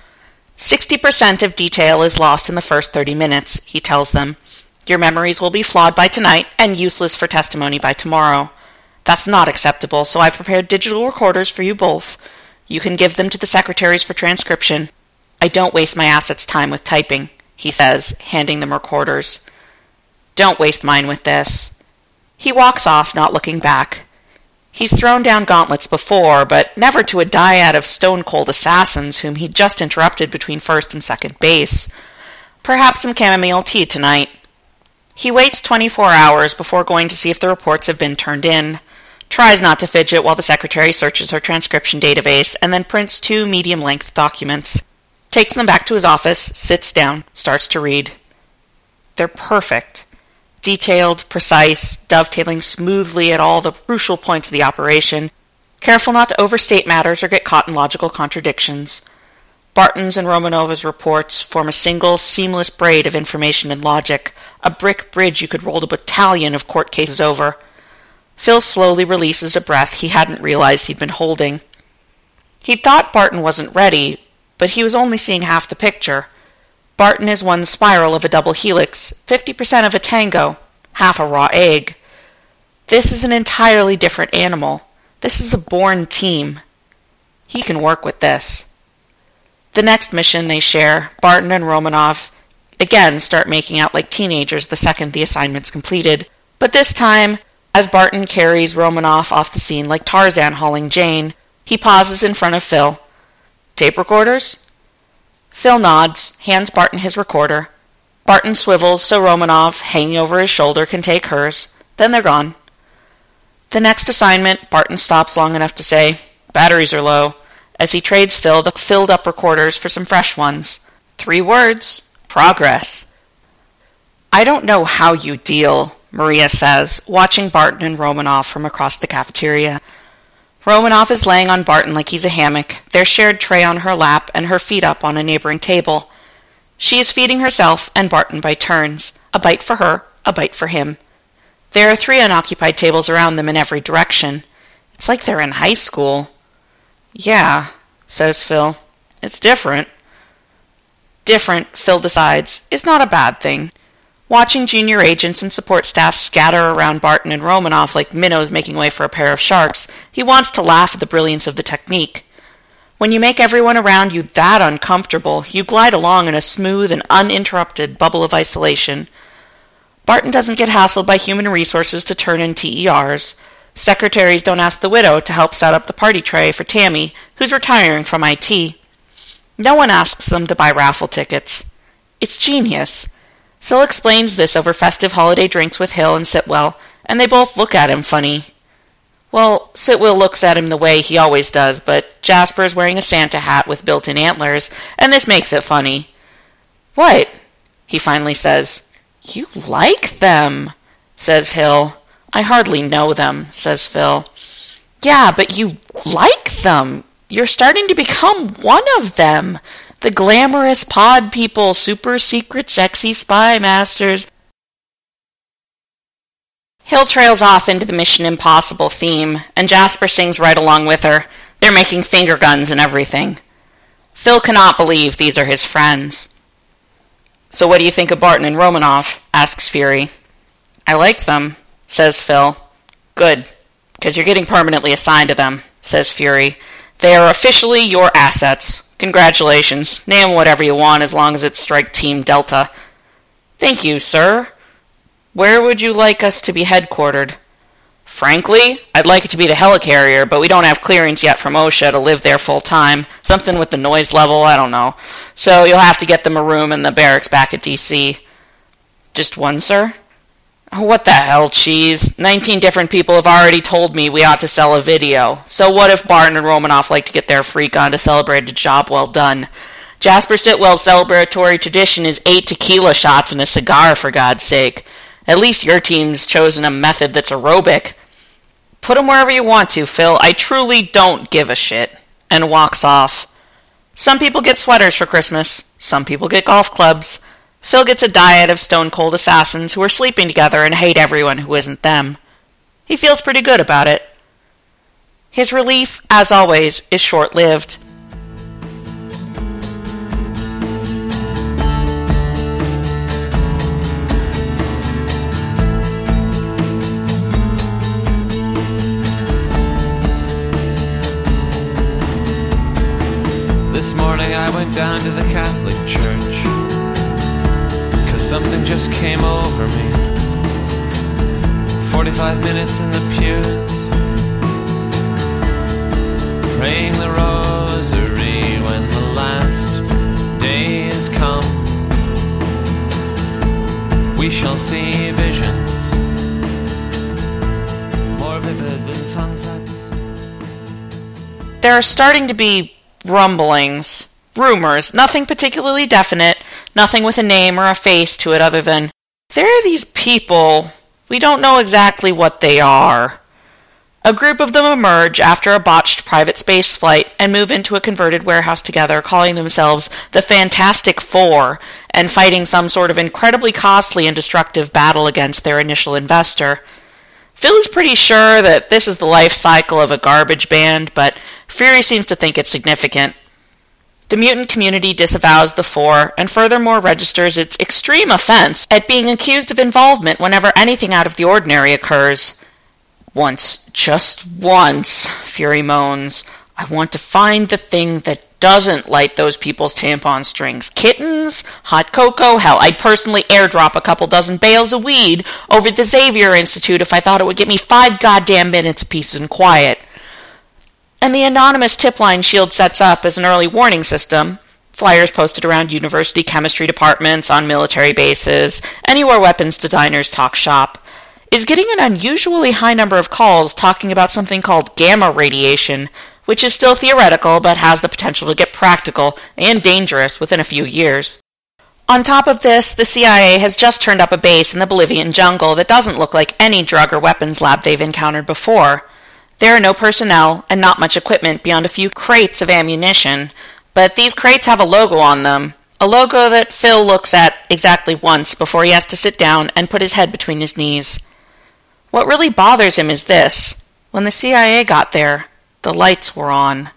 Sixty percent of detail is lost in the first thirty minutes, he tells them. Your memories will be flawed by tonight and useless for testimony by tomorrow. That's not acceptable, so I've prepared digital recorders for you both. You can give them to the secretaries for transcription. I don't waste my assets' time with typing, he says, handing them recorders. Don't waste mine with this. He walks off, not looking back. He's thrown down gauntlets before, but never to a dyad of stone-cold assassins whom he'd just interrupted between first and second base. Perhaps some chamomile tea tonight. He waits twenty-four hours before going to see if the reports have been turned in, tries not to fidget while the secretary searches her transcription database, and then prints two medium-length documents. Takes them back to his office, sits down, starts to read. They're perfect. Detailed, precise, dovetailing smoothly at all the crucial points of the operation, careful not to overstate matters or get caught in logical contradictions. Barton's and Romanov's reports form a single, seamless braid of information and logic, a brick bridge you could roll a battalion of court cases over. Phil slowly releases a breath he hadn't realized he'd been holding. He'd thought Barton wasn't ready, but he was only seeing half the picture. Barton is one spiral of a double helix, fifty percent of a tango, half a raw egg. This is an entirely different animal. This is a born team. He can work with this. The next mission they share, Barton and Romanov again start making out like teenagers the second the assignment's completed, but this time, as Barton carries Romanov off the scene like Tarzan hauling Jane, he pauses in front of Phil. Tape recorders? Phil nods, hands Barton his recorder. Barton swivels so Romanov, hanging over his shoulder, can take hers. Then they're gone. The next assignment, Barton stops long enough to say, batteries are low, as he trades Phil the filled-up recorders for some fresh ones. Three words. Progress. I don't know how you deal, Maria says, watching Barton and Romanov from across the cafeteria. Romanov is laying on Barton like he's a hammock, their shared tray on her lap and her feet up on a neighboring table. She is feeding herself and Barton by turns, a bite for her, a bite for him. There are three unoccupied tables around them in every direction. It's like they're in high school. Yeah, says Phil. It's different. Different, Phil decides, is not a bad thing. Watching junior agents and support staff scatter around Barton and Romanov like minnows making way for a pair of sharks, he wants to laugh at the brilliance of the technique. When you make everyone around you that uncomfortable, you glide along in a smooth and uninterrupted bubble of isolation. Barton doesn't get hassled by human resources to turn in T E Rs. Secretaries don't ask the widow to help set up the party tray for Tammy, who's retiring from I T. No one asks them to buy raffle tickets. It's genius. Phil explains this over festive holiday drinks with Hill and Sitwell, and they both look at him funny. Well, Sitwell looks at him the way he always does, but Jasper's wearing a Santa hat with built-in antlers, and this makes it funny. What? He finally says. You like them, says Hill. I hardly know them, says Phil. Yeah, but you like them. You're starting to become one of them. The glamorous pod people, super secret sexy spy masters. Hill trails off into the Mission Impossible theme, and Jasper sings right along with her. They're making finger guns and everything. Phil cannot believe these are his friends. "So what do you think of Barton and Romanoff?" asks Fury. "I like them," says Phil. "Good, because you're getting permanently assigned to them," says Fury. "They are officially your assets. Congratulations. Name whatever you want as long as it's Strike Team Delta." "Thank you, sir. Where would you like us to be headquartered?" "Frankly, I'd like it to be the helicarrier, but we don't have clearance yet from OSHA to live there full time. Something with the noise level, I don't know. So you'll have to get them a room in the barracks back at D C "Just one, sir?" "What the hell, Cheese? Nineteen different people have already told me we ought to sell a video. So what if Barton and Romanoff like to get their freak on to celebrate a job well done? Jasper Sitwell's celebratory tradition is eight tequila shots and a cigar, for God's sake. At least your team's chosen a method that's aerobic." "Put 'em wherever you want to, Phil. I truly don't give a shit," and walks off. Some people get sweaters for Christmas. Some people get golf clubs. Phil gets a diet of stone-cold assassins who are sleeping together and hate everyone who isn't them. He feels pretty good about it. His relief, as always, is short-lived. This morning I went down to the Catholic Church, 'cause something just came over me. Forty-five minutes in the pews, praying the rosary when the last days come. We shall see visions more vivid than sunsets. There are starting to be rumblings, rumors, nothing particularly definite, nothing with a name or a face to it other than, there are these people, we don't know exactly what they are. A group of them emerge after a botched private space flight and move into a converted warehouse together, calling themselves the Fantastic Four, and fighting some sort of incredibly costly and destructive battle against their initial investor. Phil is pretty sure that this is the life cycle of a garbage band, but Fury seems to think it's significant. The mutant community disavows the Four, and furthermore registers its extreme offense at being accused of involvement whenever anything out of the ordinary occurs. "Once, just once," Fury moans, "I want to find the thing that doesn't light those people's tampon strings. Kittens? Hot cocoa? Hell, I'd personally airdrop a couple dozen bales of weed over at the Xavier Institute if I thought it would get me five goddamn minutes of peace and quiet." And the anonymous tip line S.H.I.E.L.D. sets up as an early warning system, flyers posted around university chemistry departments, on military bases, anywhere weapons designers talk shop, is getting an unusually high number of calls talking about something called gamma radiation, which is still theoretical but has the potential to get practical and dangerous within a few years. On top of this, the C I A has just turned up a base in the Bolivian jungle that doesn't look like any drug or weapons lab they've encountered before. There are no personnel and not much equipment beyond a few crates of ammunition, but these crates have a logo on them, a logo that Phil looks at exactly once before he has to sit down and put his head between his knees. What really bothers him is this: when the C I A got there, the lights were on.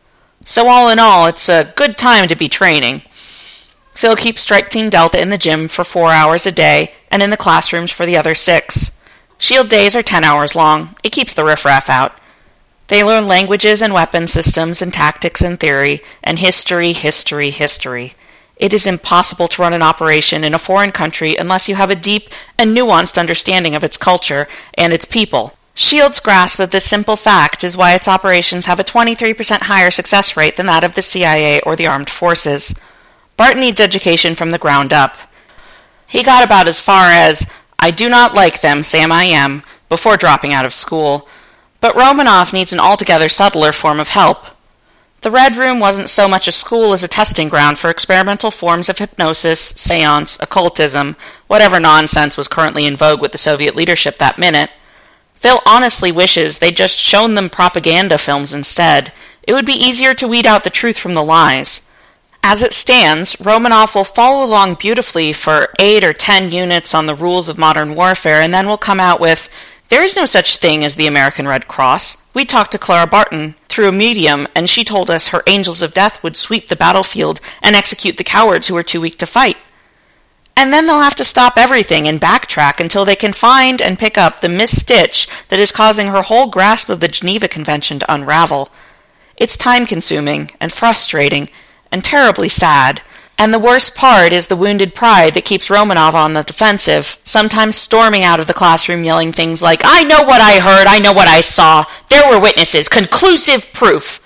So all in all, it's a good time to be training. Phil keeps Strike Team Delta in the gym for four hours a day and in the classrooms for the other six. S H I E L D days are ten hours long. It keeps the riffraff out. They learn languages and weapon systems and tactics and theory and history, history, history. It is impossible to run an operation in a foreign country unless you have a deep and nuanced understanding of its culture and its people. S H I E L D's grasp of this simple fact is why its operations have a twenty-three percent higher success rate than that of the C I A or the armed forces. Bart needs education from the ground up. He got about as far as, "I do not like them, Sam I am," before dropping out of school. But Romanoff needs an altogether subtler form of help. The Red Room wasn't so much a school as a testing ground for experimental forms of hypnosis, seance, occultism, whatever nonsense was currently in vogue with the Soviet leadership that minute. Phil honestly wishes they'd just shown them propaganda films instead. It would be easier to weed out the truth from the lies. As it stands, Romanov will follow along beautifully for eight or ten units on the rules of modern warfare, and then will come out with, "There is no such thing as the American Red Cross. We talked to Clara Barton through a medium, and she told us her angels of death would sweep the battlefield and execute the cowards who were too weak to fight." And then they'll have to stop everything and backtrack until they can find and pick up the misstitch that is causing her whole grasp of the Geneva Convention to unravel. It's time-consuming and frustrating and terribly sad, and the worst part is the wounded pride that keeps Romanov on the defensive, sometimes storming out of the classroom yelling things like, "I know what I heard, I know what I saw, there were witnesses, conclusive proof."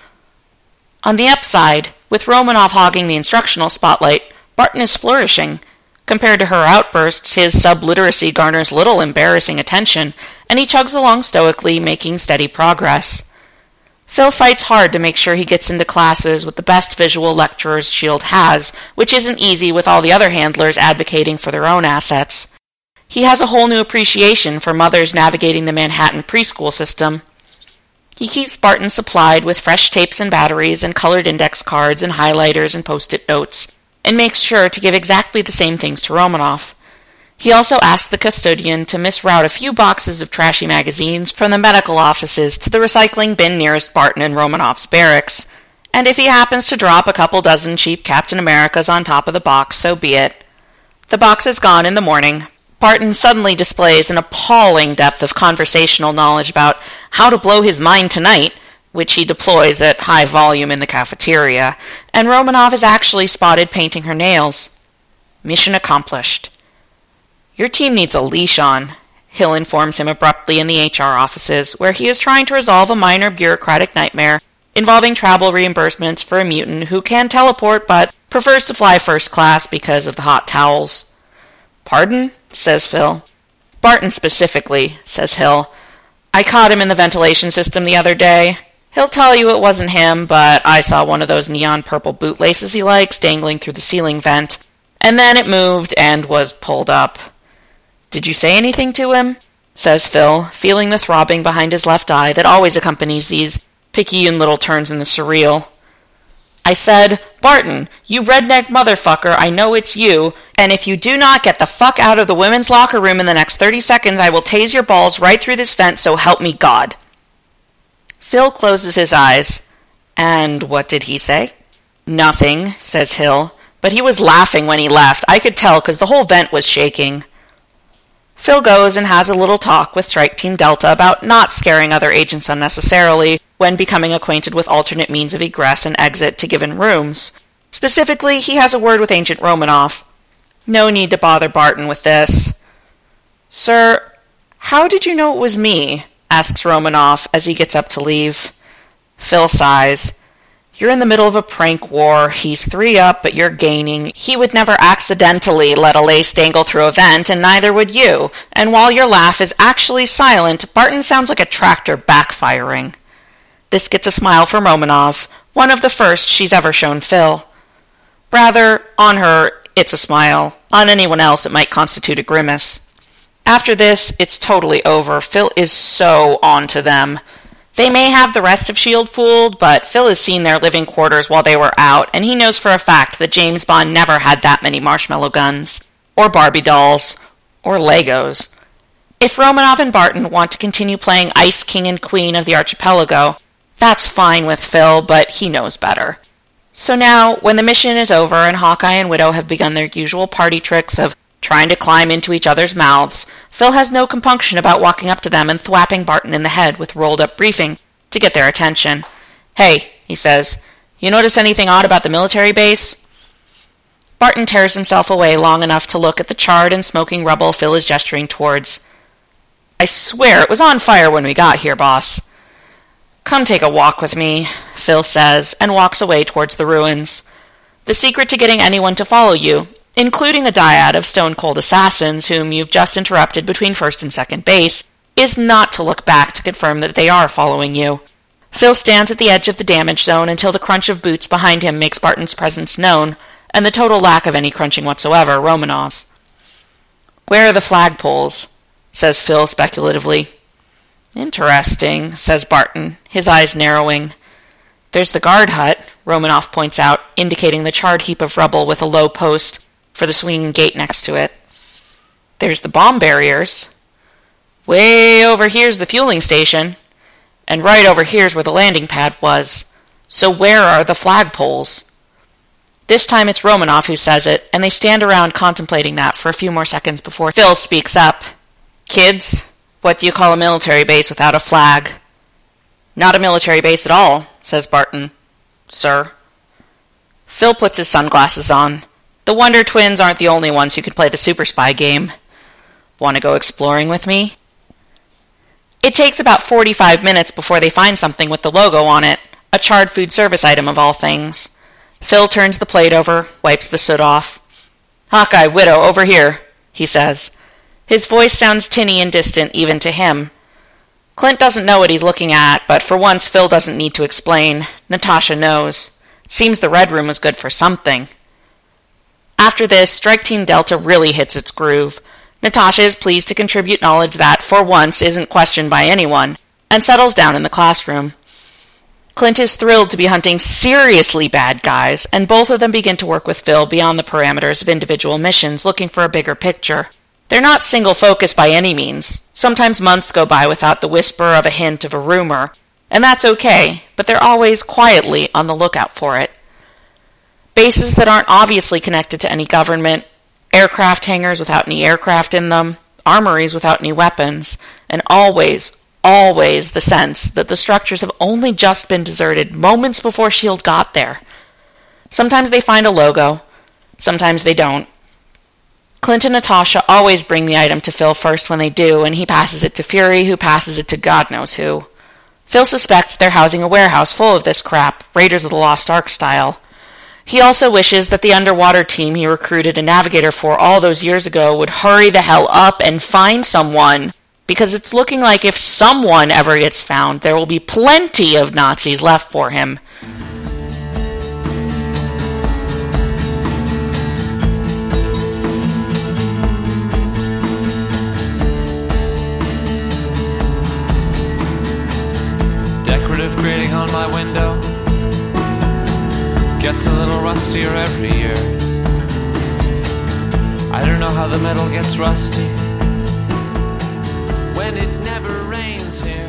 On the upside, with Romanov hogging the instructional spotlight, Barton is flourishing. Compared to her outbursts, his subliteracy garners little embarrassing attention, and he chugs along stoically, making steady progress. Phil fights hard to make sure he gets into classes with the best visual lecturers S H I E L D has, which isn't easy with all the other handlers advocating for their own assets. He has a whole new appreciation for mothers navigating the Manhattan preschool system. He keeps Barton supplied with fresh tapes and batteries and colored index cards and highlighters and post-it notes, and makes sure to give exactly the same things to Romanov. He also asks the custodian to misroute a few boxes of trashy magazines from the medical offices to the recycling bin nearest Barton and Romanov's barracks, and if he happens to drop a couple dozen cheap Captain Americas on top of the box, so be it. The box is gone in the morning. Barton suddenly displays an appalling depth of conversational knowledge about how to blow his mind tonight, which he deploys at high volume in the cafeteria, and Romanov is actually spotted painting her nails. Mission accomplished. "Your team needs a leash on," Hill informs him abruptly in the H R offices, where he is trying to resolve a minor bureaucratic nightmare involving travel reimbursements for a mutant who can teleport but prefers to fly first class because of the hot towels. "Pardon?" says Phil. "Barton specifically," says Hill. "I caught him in the ventilation system the other day. He'll tell you it wasn't him, but I saw one of those neon purple bootlaces he likes dangling through the ceiling vent, and then it moved and was pulled up." "Did you say anything to him?" says Phil, feeling the throbbing behind his left eye that always accompanies these picayune little turns in the surreal. "I said, 'Barton, you redneck motherfucker, I know it's you, and if you do not get the fuck out of the women's locker room in the next thirty seconds, I will tase your balls right through this vent, so help me God.'" Phil closes his eyes. "And what did he say?" "Nothing," says Hill, "but he was laughing when he left. I could tell because the whole vent was shaking." Phil goes and has a little talk with Strike Team Delta about not scaring other agents unnecessarily when becoming acquainted with alternate means of egress and exit to given rooms. Specifically, he has a word with Agent Romanov. No need to bother Barton with this. "Sir, how did you know it was me?" asks Romanov as he gets up to leave. Phil sighs. "You're in the middle of a prank war. He's three up, but you're gaining. He would never accidentally let a lace dangle through a vent, and neither would you. And while your laugh is actually silent, Barton sounds like a tractor backfiring." This gets a smile from Romanov, one of the first she's ever shown Phil. Rather, on her, it's a smile. On anyone else, it might constitute a grimace. After this, it's totally over. Phil is so on to them. They may have the rest of S H I E L D fooled, but Phil has seen their living quarters while they were out, and he knows for a fact that James Bond never had that many marshmallow guns, or Barbie dolls, or Legos. If Romanov and Barton want to continue playing Ice King and Queen of the Archipelago, that's fine with Phil, but he knows better. So now, when the mission is over and Hawkeye and Widow have begun their usual party tricks of trying to climb into each other's mouths, Phil has no compunction about walking up to them and thwapping Barton in the head with rolled-up briefing to get their attention. "Hey," he says, "you notice anything odd about the military base?" Barton tears himself away long enough to look at the charred and smoking rubble Phil is gesturing towards. "I swear it was on fire when we got here, boss." "Come take a walk with me," Phil says, and walks away towards the ruins. The secret to getting anyone to follow you, including a dyad of stone-cold assassins whom you've just interrupted between first and second base, is not to look back to confirm that they are following you. Phil stands at the edge of the damage zone until the crunch of boots behind him makes Barton's presence known, and the total lack of any crunching whatsoever Romanov's. "Where are the flagpoles?" says Phil speculatively. "Interesting," says Barton, his eyes narrowing. There's the guard hut, Romanoff points out, indicating the charred heap of rubble with a low post for the swinging gate next to it. There's the bomb barriers. Way over here's the fueling station. And right over here's where the landing pad was. So where are the flagpoles? This time it's Romanoff who says it, and they stand around contemplating that for a few more seconds before Phil speaks up. Kids, what do you call a military base without a flag? Not a military base at all, says Barton. Sir. Phil puts his sunglasses on. The Wonder Twins aren't the only ones who can play the super spy game. Want to go exploring with me? It takes about forty-five minutes before they find something with the logo on it, a charred food service item of all things. Phil turns the plate over, wipes the soot off. Hawkeye, Widow, over here, he says. His voice sounds tinny and distant even to him. Clint doesn't know what he's looking at, but for once Phil doesn't need to explain. Natasha knows. Seems the Red Room was good for something. After this, Strike Team Delta really hits its groove. Natasha is pleased to contribute knowledge that, for once, isn't questioned by anyone, and settles down in the classroom. Clint is thrilled to be hunting seriously bad guys, and both of them begin to work with Phil beyond the parameters of individual missions, looking for a bigger picture. They're not single-focused by any means. Sometimes months go by without the whisper of a hint of a rumor, and that's okay, but they're always quietly on the lookout for it. Bases that aren't obviously connected to any government, aircraft hangars without any aircraft in them, armories without any weapons, and always, always the sense that the structures have only just been deserted moments before S H I E L D got there. Sometimes they find a logo, sometimes they don't. Clint and Natasha always bring the item to Phil first when they do, and he passes it to Fury, who passes it to God knows who. Phil suspects they're housing a warehouse full of this crap, Raiders of the Lost Ark style. He also wishes that the underwater team he recruited a navigator for all those years ago would hurry the hell up and find someone, because it's looking like if someone ever gets found, there will be plenty of Nazis left for him. Decorative grating on my window gets a little rustier every year. I don't know how the metal gets rusty when it never rains here.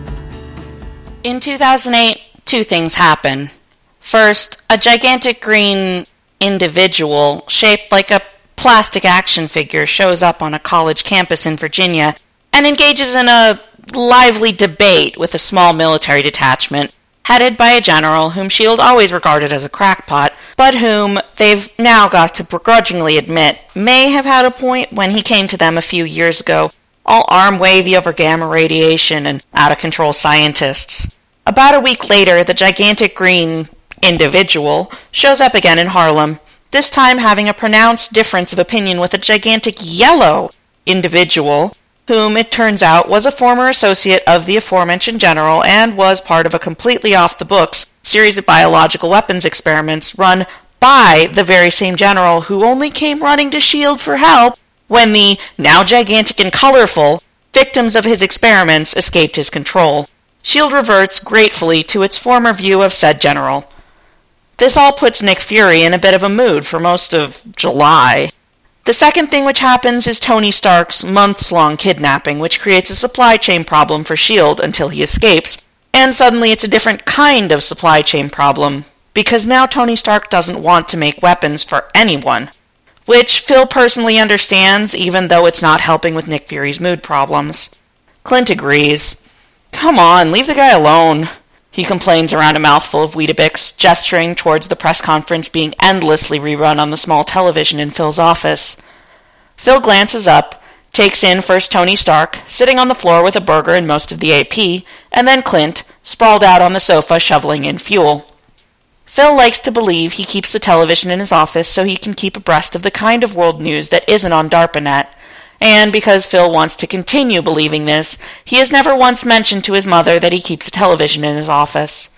In two thousand eight, two things happen. First, a gigantic green individual shaped like a plastic action figure shows up on a college campus in Virginia and engages in a lively debate with a small military detachment headed by a general whom S H I E L D always regarded as a crackpot, but whom they've now got to begrudgingly admit may have had a point when he came to them a few years ago, all arm-wavy over gamma radiation and out-of-control scientists. About a week later, the gigantic green individual shows up again in Harlem, this time having a pronounced difference of opinion with a gigantic yellow individual, whom it turns out was a former associate of the aforementioned general and was part of a completely off-the-books series of biological weapons experiments run by the very same general who only came running to S H I E L D for help when the, now gigantic and colorful, victims of his experiments escaped his control. S H I E L D reverts gratefully to its former view of said general. This all puts Nick Fury in a bit of a mood for most of July. The second thing which happens is Tony Stark's months-long kidnapping, which creates a supply chain problem for S H I E L D until he escapes, and suddenly it's a different kind of supply chain problem, because now Tony Stark doesn't want to make weapons for anyone, which Phil personally understands, even though it's not helping with Nick Fury's mood problems. Clint agrees. Come on, leave the guy alone, he complains around a mouthful of Weetabix, gesturing towards the press conference being endlessly rerun on the small television in Phil's office. Phil glances up, takes in first Tony Stark, sitting on the floor with a burger and most of the A P, and then Clint, sprawled out on the sofa shoveling in fuel. Phil likes to believe he keeps the television in his office so he can keep abreast of the kind of world news that isn't on DARPANET, and because Phil wants to continue believing this, he has never once mentioned to his mother that he keeps a television in his office.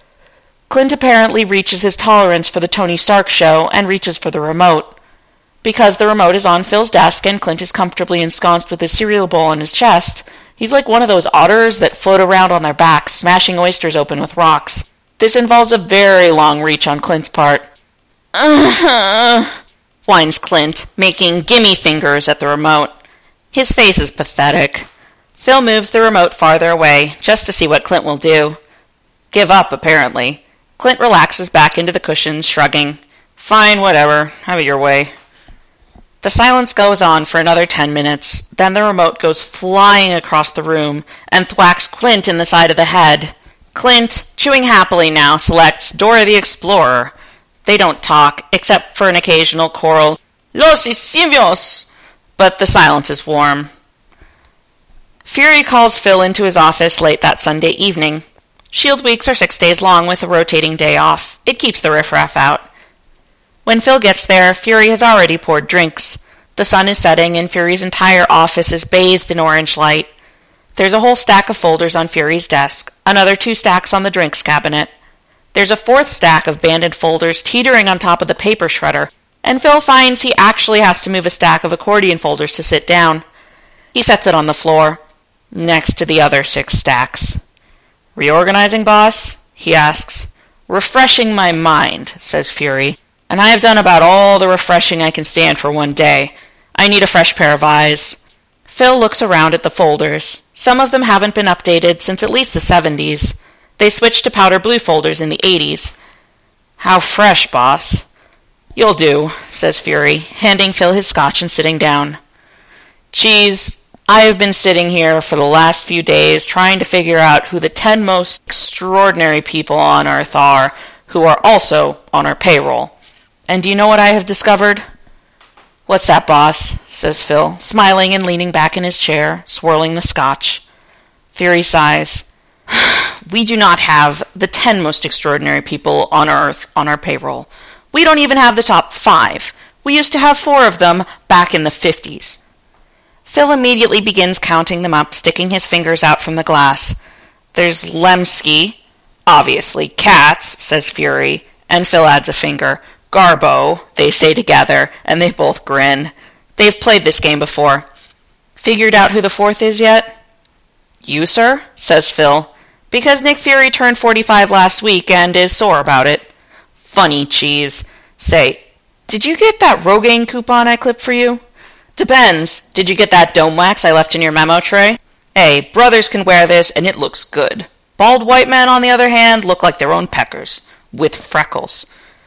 Clint apparently reaches his tolerance for the Tony Stark show and reaches for the remote. Because the remote is on Phil's desk and Clint is comfortably ensconced with his cereal bowl on his chest, he's like one of those otters that float around on their backs, smashing oysters open with rocks. This involves a very long reach on Clint's part. Uh-huh, whines Clint, making gimme fingers at the remote. His face is pathetic. Phil moves the remote farther away, just to see what Clint will do. Give up, apparently. Clint relaxes back into the cushions, shrugging. Fine, whatever. Have it your way. The silence goes on for another ten minutes. Then the remote goes flying across the room and thwacks Clint in the side of the head. Clint, chewing happily now, selects Dora the Explorer. They don't talk, except for an occasional choral, Los Simios! But the silence is warm. Fury calls Phil into his office late that Sunday evening. Shield weeks are six days long with a rotating day off. It keeps the riffraff out. When Phil gets there, Fury has already poured drinks. The sun is setting and Fury's entire office is bathed in orange light. There's a whole stack of folders on Fury's desk, another two stacks on the drinks cabinet. There's a fourth stack of banded folders teetering on top of the paper shredder, and Phil finds he actually has to move a stack of accordion folders to sit down. He sets it on the floor, next to the other six stacks. Reorganizing, boss? He asks. Refreshing my mind, says Fury, and I have done about all the refreshing I can stand for one day. I need a fresh pair of eyes. Phil looks around at the folders. Some of them haven't been updated since at least the seventies. They switched to powder blue folders in the eighties. How fresh, boss. You'll do, says Fury, handing Phil his scotch and sitting down. Geez, I have been sitting here for the last few days trying to figure out who the ten most extraordinary people on Earth are, who are also on our payroll. And do you know what I have discovered? What's that, boss? Says Phil, smiling and leaning back in his chair, swirling the scotch. Fury sighs. We do not have the ten most extraordinary people on Earth on our payroll. We don't even have the top five. We used to have four of them back in the fifties. Phil immediately begins counting them up, sticking his fingers out from the glass. There's Lemsky, obviously Katz, says Fury, and Phil adds a finger. Garbo, they say together, and they both grin. They've played this game before. Figured out who the fourth is yet? You, sir, says Phil, because Nick Fury turned forty-five last week and is sore about it. Funny cheese. Say, did you get that Rogaine coupon I clipped for you? Depends. Did you get that dome wax I left in your memo tray? Hey, brothers can wear this, and it looks good. Bald white men, on the other hand, look like their own peckers, with freckles.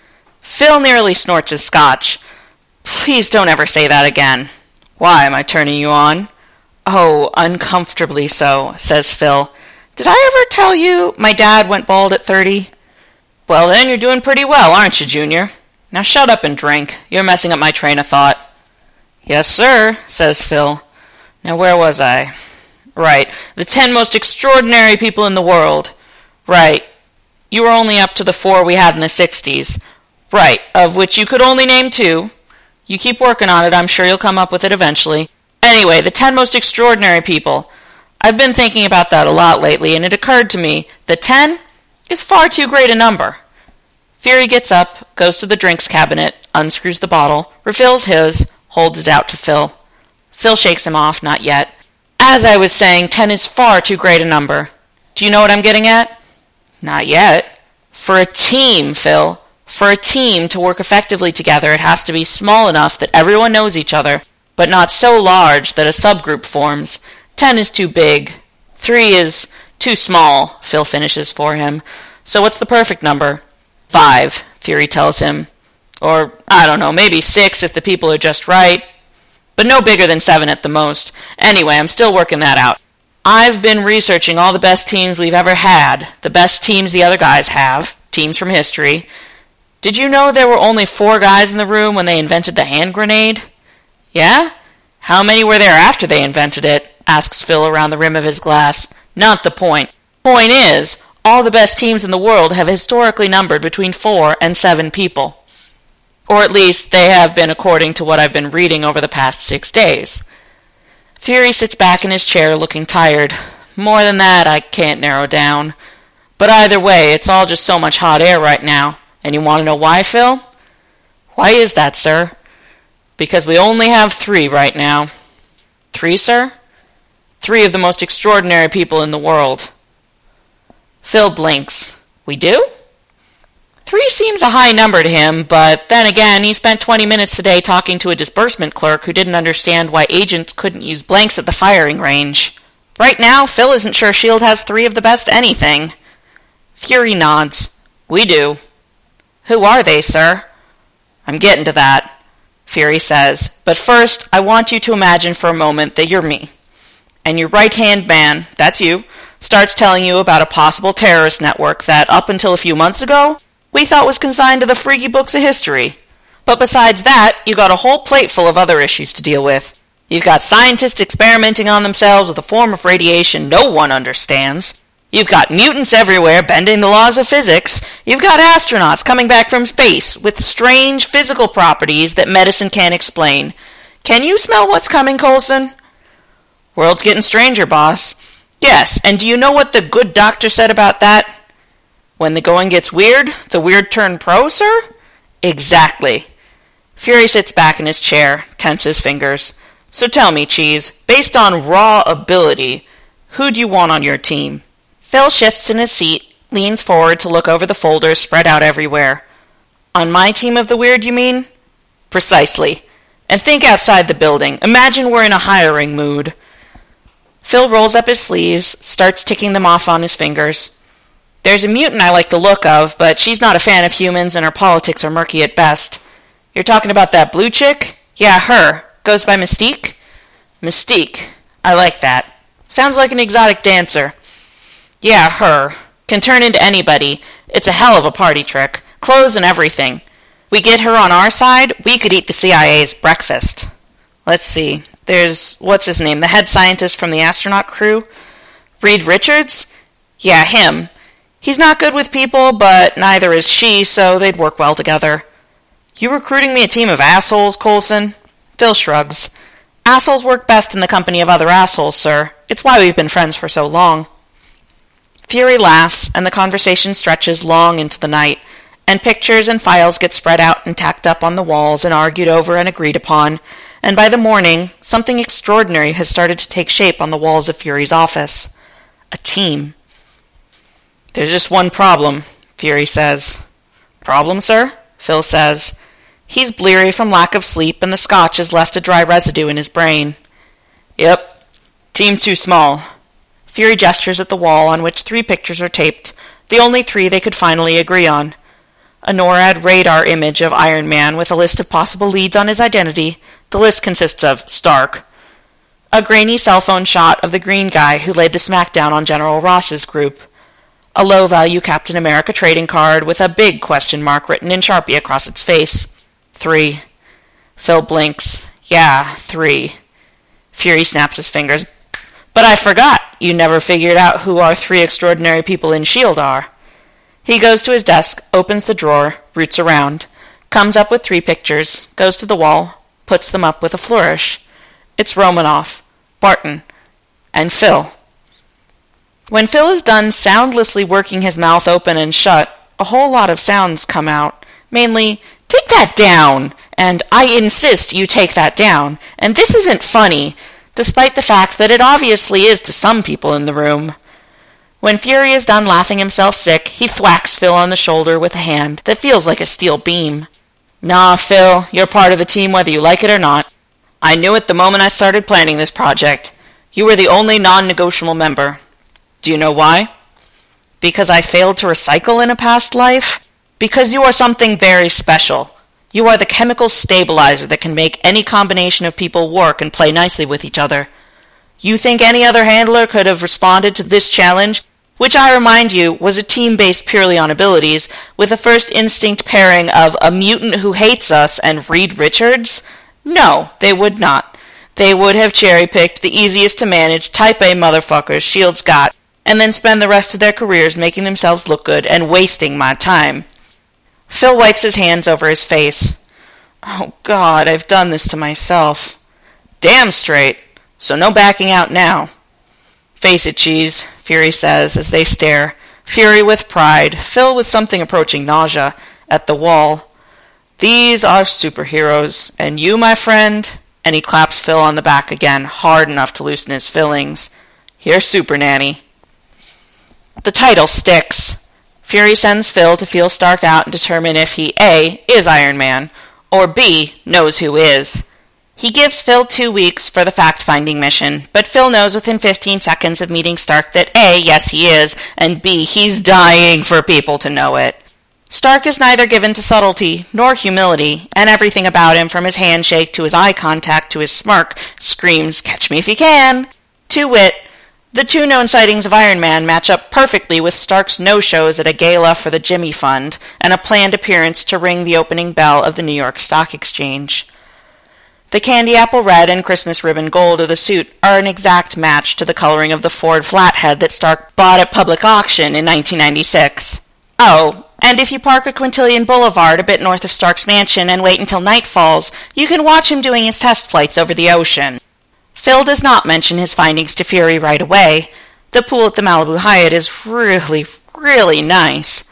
Phil nearly snorts his scotch. Please don't ever say that again. Why, am I turning you on? Oh, uncomfortably so, says Phil. Did I ever tell you my dad went bald at thirty? Well, then you're doing pretty well, aren't you, Junior? Now shut up and drink. You're messing up my train of thought. Yes, sir, says Phil. Now where was I? Right, the ten most extraordinary people in the world. Right, you were only up to the four we had in the sixties. Right, of which you could only name two. You keep working on it, I'm sure you'll come up with it eventually. Anyway, the ten most extraordinary people. I've been thinking about that a lot lately, and it occurred to me that ten is far too great a number. Fury gets up, goes to the drinks cabinet, unscrews the bottle, refills his, holds it out to Phil. Phil shakes him off, not yet. As I was saying, ten is far too great a number. Do you know what I'm getting at? Not yet. For a team, Phil. For a team to work effectively together, it has to be small enough that everyone knows each other, but not so large that a subgroup forms. Ten is too big. Three is too small, Phil finishes for him. So what's the perfect number? Five, Fury tells him. Or, I don't know, maybe six if the people are just right. But no bigger than seven at the most. Anyway, I'm still working that out. I've been researching all the best teams we've ever had, the best teams the other guys have, teams from history. Did you know there were only four guys in the room when they invented the hand grenade? Yeah? How many were there after they invented it? Asks Phil around the rim of his glass. Not the point. Point is, all the best teams in the world have historically numbered between four and seven people. Or at least they have been according to what I've been reading over the past six days. Fury sits back in his chair looking tired. More than that I can't narrow down. But either way, it's all just so much hot air right now. And you want to know why, Phil? Why is that, sir? Because we only have three right now. Three, sir? Three of the most extraordinary people in the world. Phil blinks. We do? Three seems a high number to him, but then again, he spent twenty minutes today talking to a disbursement clerk who didn't understand why agents couldn't use blanks at the firing range. Right now, Phil isn't sure S H I E L D has three of the best anything. Fury nods. We do. Who are they, sir? I'm getting to that, Fury says. But first, I want you to imagine for a moment that you're me. And your right-hand man, that's you, starts telling you about a possible terrorist network that, up until a few months ago, we thought was consigned to the freaky books of history. But besides that, you got a whole plate full of other issues to deal with. You've got scientists experimenting on themselves with a form of radiation no one understands. You've got mutants everywhere bending the laws of physics. You've got astronauts coming back from space with strange physical properties that medicine can't explain. Can you smell what's coming, Coulson? World's getting stranger, boss. Yes, and do you know what the good doctor said about that? When the going gets weird, the weird turn pro, sir? Exactly. Fury sits back in his chair, tenses fingers. So tell me, Cheese, based on raw ability, who do you want on your team? Phil shifts in his seat, leans forward to look over the folders spread out everywhere. On my team of the weird, you mean? Precisely. And think outside the building. Imagine we're in a hiring mood. Phil rolls up his sleeves, starts ticking them off on his fingers. There's a mutant I like the look of, but she's not a fan of humans and her politics are murky at best. You're talking about that blue chick? Yeah, her. Goes by Mystique? Mystique. I like that. Sounds like an exotic dancer. Yeah, her. Can turn into anybody. It's a hell of a party trick. Clothes and everything. We get her on our side, we could eat the C I A's breakfast. Let's see. There's, what's his name, the head scientist from the astronaut crew? Reed Richards? Yeah, him. He's not good with people, but neither is she, so they'd work well together. You recruiting me a team of assholes, Coulson? Phil shrugs. Assholes work best in the company of other assholes, sir. It's why we've been friends for so long. Fury laughs, and the conversation stretches long into the night, and pictures and files get spread out and tacked up on the walls and argued over and agreed upon, and by the morning, something extraordinary has started to take shape on the walls of Fury's office. A team. There's just one problem, Fury says. Problem, sir? Phil says. He's bleary from lack of sleep, and the scotch has left a dry residue in his brain. Yep. Team's too small. Fury gestures at the wall on which three pictures are taped, the only three they could finally agree on. A NORAD radar image of Iron Man with a list of possible leads on his identity. The list consists of Stark. A grainy cell phone shot of the green guy who laid the smackdown on General Ross's group. A low-value Captain America trading card with a big question mark written in Sharpie across its face. Three. Phil blinks. Yeah, three. Fury snaps his fingers. But I forgot. You never figured out who our three extraordinary people in S H I E L D are. He goes to his desk, opens the drawer, roots around, comes up with three pictures, goes to the wall, puts them up with a flourish. It's Romanoff, Barton, and Phil. When Phil is done soundlessly working his mouth open and shut, a whole lot of sounds come out, mainly, "Take that down!" and "I insist you take that down," and "This isn't funny," despite the fact that it obviously is to some people in the room. When Fury is done laughing himself sick, he thwacks Phil on the shoulder with a hand that feels like a steel beam. Nah, Phil, you're part of the team whether you like it or not. I knew it the moment I started planning this project. You were the only non-negotiable member. Do you know why? Because I failed to recycle in a past life? Because you are something very special. You are the chemical stabilizer that can make any combination of people work and play nicely with each other. You think any other handler could have responded to this challenge, which I remind you was a team based purely on abilities, with a first instinct pairing of a mutant who hates us and Reed Richards? No, they would not. They would have cherry-picked the easiest to manage Type A motherfuckers S H I E L D's got, and then spend the rest of their careers making themselves look good and wasting my time. Phil wipes his hands over his face. Oh, God, I've done this to myself. Damn straight. So no backing out now. Face it, Cheese, Fury says as they stare, Fury with pride, Phil with something approaching nausea, at the wall. These are superheroes, and you, my friend, and he claps Phil on the back again, hard enough to loosen his fillings. You're Super Nanny. The title sticks. Fury sends Phil to feel Stark out and determine if he A. is Iron Man, or B. knows who is. He gives Phil two weeks for the fact-finding mission, but Phil knows within fifteen seconds of meeting Stark that A. yes he is, and B. he's dying for people to know it. Stark is neither given to subtlety nor humility, and everything about him, from his handshake to his eye contact to his smirk, screams, "Catch me if you can!" To wit, the two known sightings of Iron Man match up perfectly with Stark's no-shows at a gala for the Jimmy Fund and a planned appearance to ring the opening bell of the New York Stock Exchange. The candy apple red and Christmas ribbon gold of the suit are an exact match to the coloring of the Ford Flathead that Stark bought at public auction in nineteen ninety-six. Oh, and if you park at Quintillion Boulevard a bit north of Stark's mansion and wait until night falls, you can watch him doing his test flights over the ocean. Phil does not mention his findings to Fury right away. The pool at the Malibu Hyatt is really, really nice.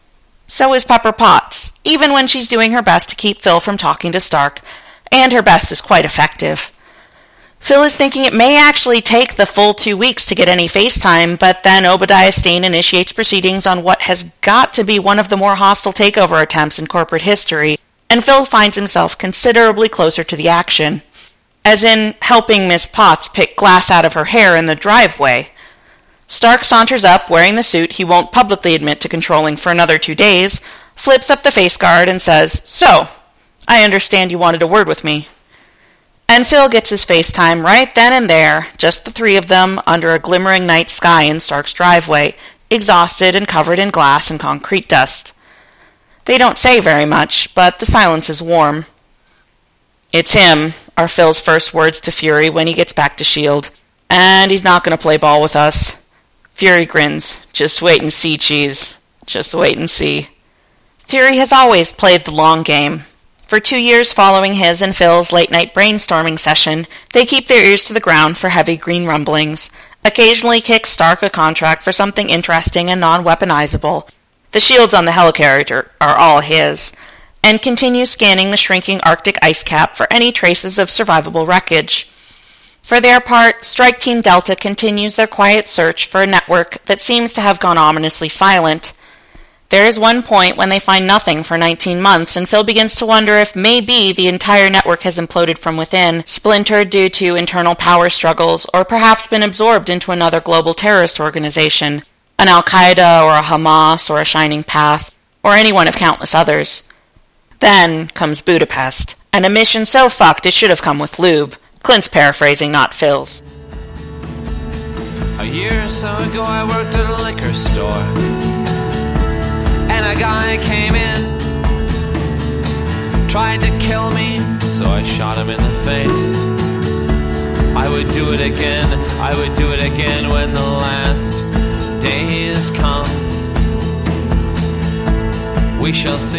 So is Pepper Potts, even when she's doing her best to keep Phil from talking to Stark, and her best is quite effective. Phil is thinking it may actually take the full two weeks to get any FaceTime, but then Obadiah Stane initiates proceedings on what has got to be one of the more hostile takeover attempts in corporate history, and Phil finds himself considerably closer to the action, as in helping Miss Potts pick glass out of her hair in the driveway. Stark saunters up, wearing the suit he won't publicly admit to controlling for another two days, flips up the face guard, and says, "So, I understand you wanted a word with me." And Phil gets his FaceTime right then and there, just the three of them under a glimmering night sky in Stark's driveway, exhausted and covered in glass and concrete dust. They don't say very much, but the silence is warm. "It's him," are Phil's first words to Fury when he gets back to S H I E L D. "And he's not going to play ball with us." Fury grins. "Just wait and see, Cheese. Just wait and see." Fury has always played the long game. For two years following his and Phil's late-night brainstorming session, they keep their ears to the ground for heavy green rumblings, occasionally kick Stark a contract for something interesting and non-weaponizable. The shields on the helicarrier are all his, and continue scanning the shrinking Arctic ice cap for any traces of survivable wreckage. For their part, Strike Team Delta continues their quiet search for a network that seems to have gone ominously silent. There is one point when they find nothing for nineteen months, and Phil begins to wonder if maybe the entire network has imploded from within, splintered due to internal power struggles, or perhaps been absorbed into another global terrorist organization, an Al-Qaeda or a Hamas or a Shining Path, or any one of countless others. Then comes Budapest, and a mission so fucked it should have come with lube. Clint's paraphrasing, not Phil's. A year or so ago I worked at a liquor store, and a guy came in, tried to kill me, so I shot him in the face. I would do it again, I would do it again when the last days come. We shall see.